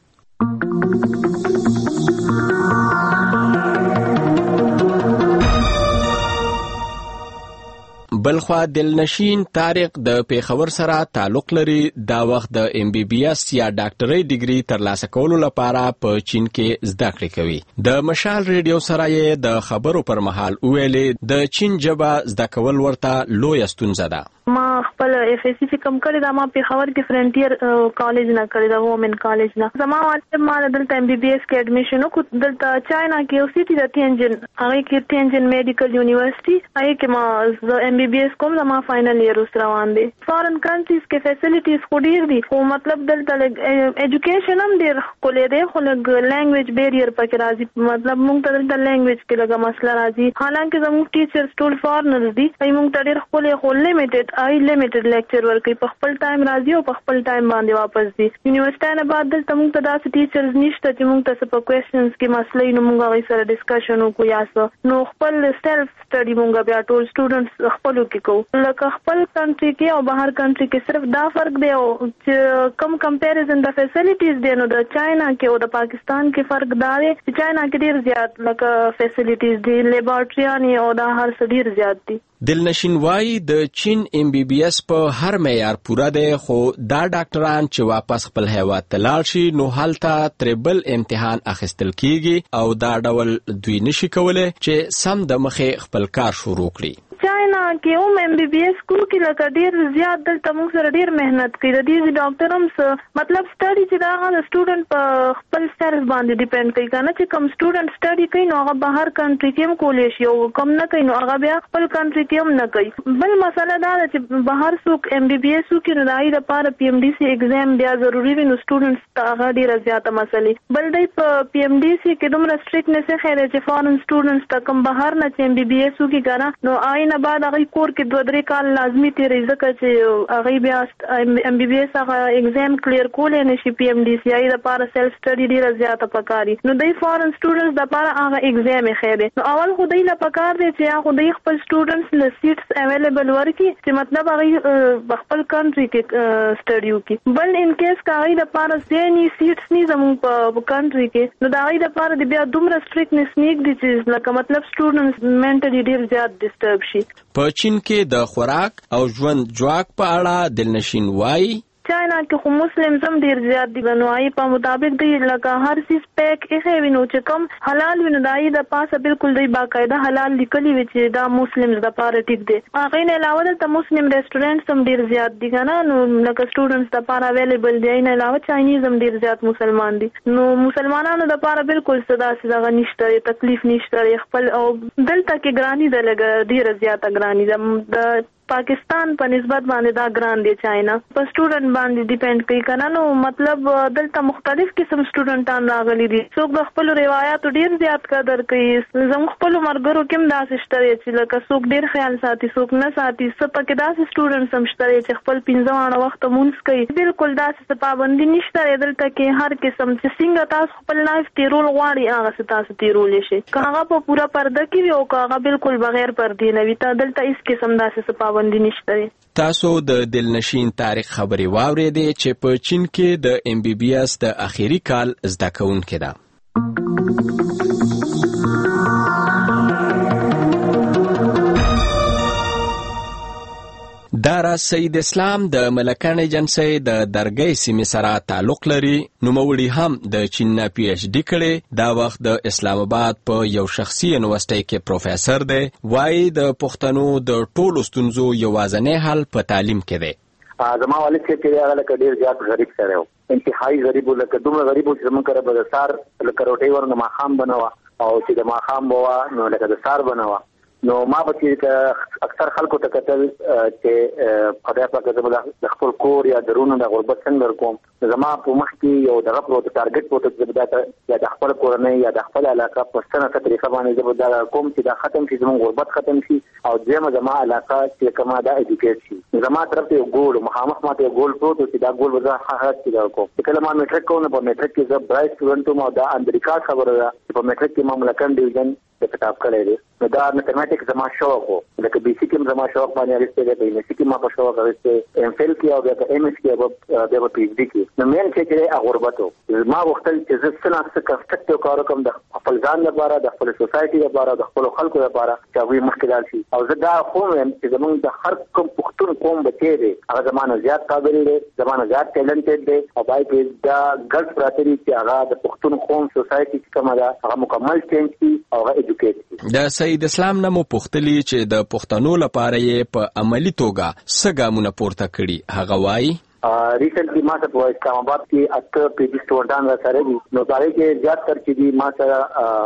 بلخوا دلنشین طارق د پیښور سره تعلق لري. دا وخت د ایم بی بی اس یا ډاکټرۍ ډیګري ترلاسه کولو لپاره په چین کې زده کړې کوي. د مشال ریډیو سره یې د خبرو پر مهال ویلې د چین ژبه زده کول ورته لویه ستونزه ده. ما خپل اف ایس سی کم کړی دا ما پیښور کې فرنټیر کالج نه کړی دا وومن کالج نه. زما والد ما دلته ایم بی بی اس کې اډمیشن وکړ. دلته چاینا کې یو سیټي د تینجن هغه کې تینجن میډیکل یونیورسيټي هغه کې ما ایم بی بی اس کوم زما فائنل ایئر اوس روان دي. فارن کنټریز کې فیسیلیټیز خو ډیر دي خو مطلب دلته ایجوکیشن هم ډیر کولې دی خو لږ لینګویج بیریر پکې راځي. مطلب موږ ته دلته لینګویج کې لږه مسله راځي. حالانکه زموږ ټیچرز ټول فارنرز دي ای موږ ته ډیر خولې خو لیمیټډ آی لیمیټډ لیکچر ورکوي په خپل ټایم راځي او په خپل ټایم باندې واپس دي. یونیورسيټي نه بعد دلته موږ ته داسې ټیچرز نشته چې موږ ته په کوېسچنز کې مسلې نو موږ هغه سره ډسکشن وکړو یا څه. نو خپل سیلف سټډي موږ بیا ټول سټوډنټس خپل کې کوو. لکه خپل کنټري کې او بهر کنټري کې صرف دا فرق دی او چې کم کمپیریزن د فیسیلیټیز دی نو د چاینا کې او د پاکستان کې فرق دا دی چې چاینا کې ډیر زیات لکه فیسیلیټیز دي لیبارټریان او دا هر څه ډیر زیات دي. دلنشین وايي د چین ایم بی بی اس په هر معیار پوره دی خو دا ډاکټران چې واپس خپل هیواد ته لاړ شي نو هلته تریبل امتحان اخیستل کیږي او دا ډول دوی نشي کولای چې سم د مخې خپل کار شروع کړي. چاینا کې هم ایم بی بی اس کو کې لکه ډیر زیات دلته موږ سره ډیر مهنت کوي. د دې ډاکټر هم څه مطلب سټډي چې دا هغه سټوډنټ په خپل سیلف باندې ډیپند کوي کنه چې کوم سټوډنټ سټډي کوي نو هغه بهر کنټري کې هم کولی شي او کوم نه کوي نو هغه بیا خپل کنټري کې هم نه کوي. بل مسله دا ده چې بهر څوک ایم بی بی اس کې نو دای لپاره پی ایم ډي سی ایگزام بیا ضروری وي نو سټوډنټس ته هغه ډیر زیاته مسلې. بل دی په پی ایم ډي سی کې دومره سټریکټنس خیر چې فارن سټوډنټس ته کوم بهر نه چې ایم بی بی اس کې کنه نو آی نه بعد هغه کور کې دوه درې کال لازمي تیری ځکه چې هغه بیا ایم بی بی اس هغه ایگزام کلیر کولای نشي. پی ایم ډي سی آی لپاره سیلف سټډي ډیره زیاته پکاري نو د فارن سټوډنټس لپاره هغه ایگزام خیره نو اول خو دای نه پکار دی چې هغه د خپل سټوډنټس له سیټس اویلیبل ورکړي چې مطلب هغه خپل کنټري کې سټډي وکړي. بل ان کیس کاغی لپاره ځینی سیټس نه زموږ په کنټري کې نو دای لپاره د بیا دومره سټریکټنس نیک دي چې لکه مطلب سټوډنټس منټلی ډیر زیات ډیسټرب شي. په چین کې د خوراک او ژوند جواک په اړه دلنشین وايي چاینا کې خو مسلم زم ډیر زیات دي بنوای په مطابق دی لکه هر سیس پیک یې وینو چې کم حلال وینو دای د پاسه بالکل دی باقاعده حلال لیکلي وي چې دا مسلم د پاره ټیک دی هغه نه علاوه د مسلم ریسټورانټ سم ډیر زیات دي کنه نو لکه سټوډنټس د پاره اویلیبل دی نه علاوه چاینیز هم ډیر زیات مسلمان دي نو مسلمانانو د پاره بالکل صدا صدا نشته تکلیف نشته خپل او دلته کې ګرانی د لګ ډیر زیاته ګرانی د پاکستان په نسبت باندې دا ګران دی چاینا په سټوډنټ باندې ډیپند کوي کنه نو مطلب دلته مختلف قسم سټوډنټان راغلي دي څوک د خپل روایت ډیر زیات قدر کوي زموږ خپل مرګرو کوم داسې شته چې لکه څوک ډیر خیال ساتي څوک نه ساتي څه پکې داسې سټوډنټ سم شته چې خپل پنځه وانه وخت مونږ کوي بالکل داسې پابندي نشته دلته کې هر قسم چې څنګه تاسو خپل لایف تیرول غواړي هغه تاسو تیرول شي که هغه په پورا پرده کې وي او که هغه بالکل بغیر پردې نه وي ته دلته هیڅ قسم داسې تاسو د دلنشین تاریخ خبري واورېدې چې په چین کې د ام بي بي اس د اخیری کال زده کوونکې ده دارا سید اسلام د ملکان ایجنسی د درګۍ سیمې سره تعلق لري نوموړي هم د چین نه پی ایچ ډي کړي دا وخت د اسلام آباد په یو شخصي یونیورسيټي کې پروفیسور دی وایي د پښتنو د ټولو ستونزو یوازینی حل په تعلیم کې دی زما والد چې هغه لکه ډیر زیات غریب سره و انتهایی غریب لکه دومره غریب چې موږ کړه به سار لکه روټي ورنه ماخام بنوا او چې د ماخام بوا نو لکه د سار بنوا نو ما به چې اکثر خلکو ته کتل چې خدای پاک زما د خپل کور یا درونو د غربت څنګه کوم زما په مخ کې یو دغه پروت ټارګټ پروت زبداته یا د خپل کورنۍ یا د خپل علاقه په ستنه طریقه باندې زبدا کوم چې دا ختم شي زموږ غربت ختم شي او دغه زما علاقه چې کما دا ایجوکیټ شي زما طرف ته ګول مخامخ ماته ګول پروت چې دا ګول وځه حق چې دا کوم کله ما میټریک کوم په میټریک کې زه برای سټوډنټ ما دا امریکا خبره ده په میټریک کې ما ملکان ډیویژن د کتاب کړی دی نو دا میتھمیټکس زما شوق وو لکه بي سي کې زما شوق باندې اړیسته دی په سي کې ما په شوق اړیسته ایم فیل کې او د ایم ایس کې او د پی ایچ ډي کې نو مین چې چې غربتو ما وختل چې زه څنګه څه کنسټرکټیو کار کوم د خپل ځان لپاره د خپل سوسايټي لپاره د خپل خلکو لپاره چې وي مخکې شي او زه دا خو هم چې زمونږ د هر کوم پښتون قوم بچی دی هغه زمانه زیات قابل دی زمانه زیات ټیلنټډ دی او بای کې دا ګډ پراتري چې هغه د پښتون قوم سوسايټي چې کومه ده هغه مکمل چینج کی او هغه ایجوکیټ د سید اسلام نمو پختلی چې د پښتنو لپاره یې په عملی توګه څه ګامونه پورته کړي هغه وایي ریسنټلی ما ته په اسلام آباد کې اته پی جی سټوډنټان را سره دي نو باندې کې زیات تر چې دي ما سره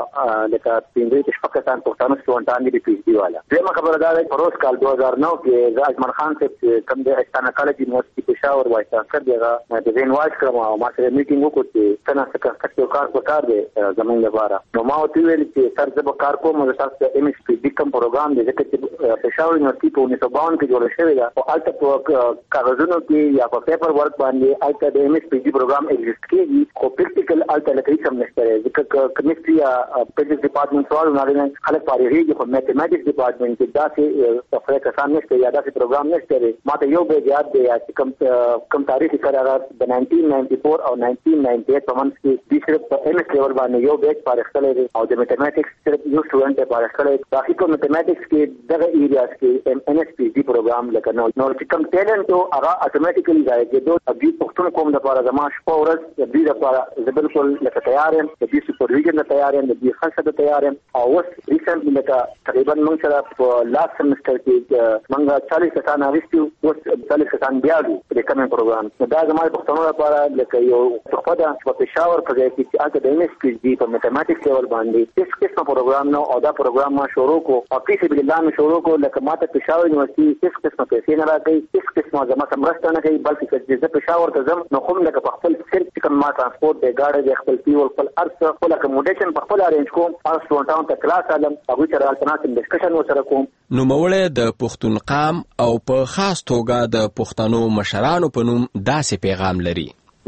لکه پنځه کې شپږ پښتانه سټوډنټان دي پی ایچ ډي والا زما خبره ده چې پروس کال دوه هزار نو کې اجمل خان صاحب کوم د استانه کالج یونیورسيټي پېښور وایي چې دغه د زین واچ کړم او ما سره میټینګ وکړ چې څنګه څه کنسټرکټیو کار وکړ دي زمونږ لپاره نو ما وتی ویل چې سر زب کار کوم د تاسو د ایم ایس پی ډي کوم پروګرام دی چې پېښور یونیورسيټي په انیس سو باون کې جوړ شوی دی او البته په کاغذونو کې یا په پیپر ورک باندې البته د ایم ایس پی ډي پروګرام ایگزیسټ کیږي خو پریکټیکل البته لکه هیڅ هم نشته ځکه کیمستري یا فزکس ډپارټمنټ سوال نه خلک پاره خو میتھمیټکس ډپارټمنټ کې داسې صفره کسان نشته یا داسې پروګرام نشته ماته یو به یاد دی چې کوم کوم تاریخ قرار د نائنټین نائنټي فور او نائنټین نائنټي ایټ په منځ کې د صرف په ایم ایس لیول باندې یو بیچ پاره خلک او د میتھمیټکس صرف یو سټوډنټ پاره خلک باقي په میتھمیټکس کې دغه ایریاز کې ایم ایس پی ډي پروګرام لکه نو نو چې کوم ټیلنټ او هغه اتوماتیکلی ځای کې ابي پښتون قوم د لپاره زما شپه ورځ د دې لپاره زه بالکل لکه تیار یم د دې سپرویژن د تیار یم د دې خاصه د تیار یم او اوس ریسنټلی لکه تقریبا موږ سره په لاست سمستر کې موږ چالیس کسان راوستو اوس چالیس کسان بیا دي د کوم پروګرام دا زما پښتون لپاره لکه یو تحفه ده په پېښور په ځای کې چې اکیډمیک کې دي په میتھمیټکس لیول باندې هیڅ قسم پروګرام نو او دا پروګرام ما شروع کو او په سبیل الله ما شروع کو لکه ماته پېښور یونیورسيټي هیڅ قسم پیسې نه راکړي هیڅ قسم زما سمرسته نه کوي بلکې چې زه پېښور ته ځم نو کوم لکه په خپل صرف کوم ما ترانسپورت د گاډي د خپل پیول خپل ارڅ خپل اکوموډیشن په خپل ارینج کوم او سټوډنټانو ته کلاس علم هغه سره الټرناتیو ډسکشن وسره کوم نو موړې د پښتون قام او په خاص توګه د پښتنو مشرانو په نوم داسې پیغام لري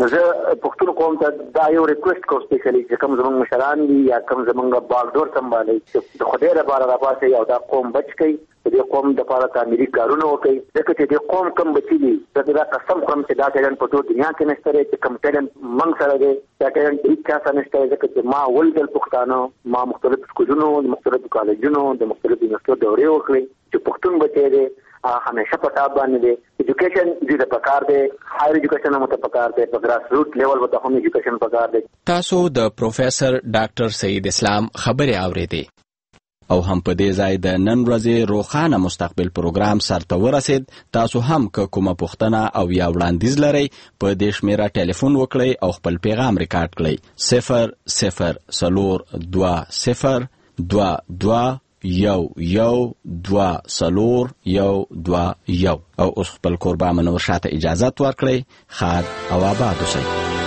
زه پښتون قوم ته دا یو ریکوست کوم سپیشلی چې کوم زموږ مشران دي یا کوم زموږ باغدور سمبالي چې د خدای لپاره راپاسي او دا قوم بچ کړي د دې قوم د لپاره تعمیري کارونه وکړي ځکه چې د قوم کم بچي دي دا قسم کوم چې دا ټیلنټ په ټول دنیا کې نشته چې کوم ټیلنټ موږ سره دی دا ټیلنټ هیڅ چا نشته ځکه چې ما ولدل پښتانه ما مختلف سکولونو مختلف کالجونو د مختلف یونیورسيټو دورې وکړې چې پښتون بچي دي همیشه په ټاپ باندې دی. ایجوکیشن دې د پکار دی، هایر ایجوکیشن هم ته پکار دی، په ګراس روټ لیول به هم ایجوکیشن پکار دی. تاسو د پروفیسور ډاکټر سعید اسلام خبرې اورېدې او هم په دې ځای د نن ورځې روښانه مستقبل پروګرام سرته ورسید. تاسو هم که کومه پوښتنه او یا وړاندیز لرئ په دې شمیره ټلیفون وکړئ او خپل پیغام ریکارډ کړئ. صفر صفر څلور دوه صفر دوه دوه یو یو دوه څلور یو دوه یو. او اوس خپل کوربه منور شاته اجازت ورکړئ. ښاد او آباد اوسئ.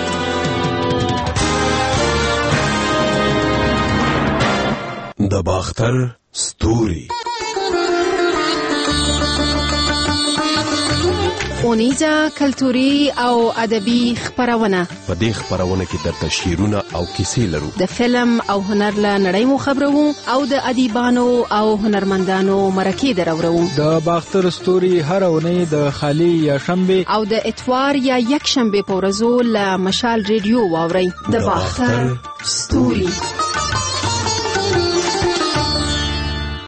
د باختر ستوري اونیزه کلتوري او ادبي خبرونه. په دې خبرونه کې درته شعرونه او کیسې لرو. د فلم او هنر له نړۍ مو خبرو او د ادیبانو او هنرمندانو مرکې درورو. د باختر ستوري هر اونۍ د خالی یا شنبه او د اتوار یا یک شنبه په ورځو له مشال ریډیو واورئ. د باختر ستوري.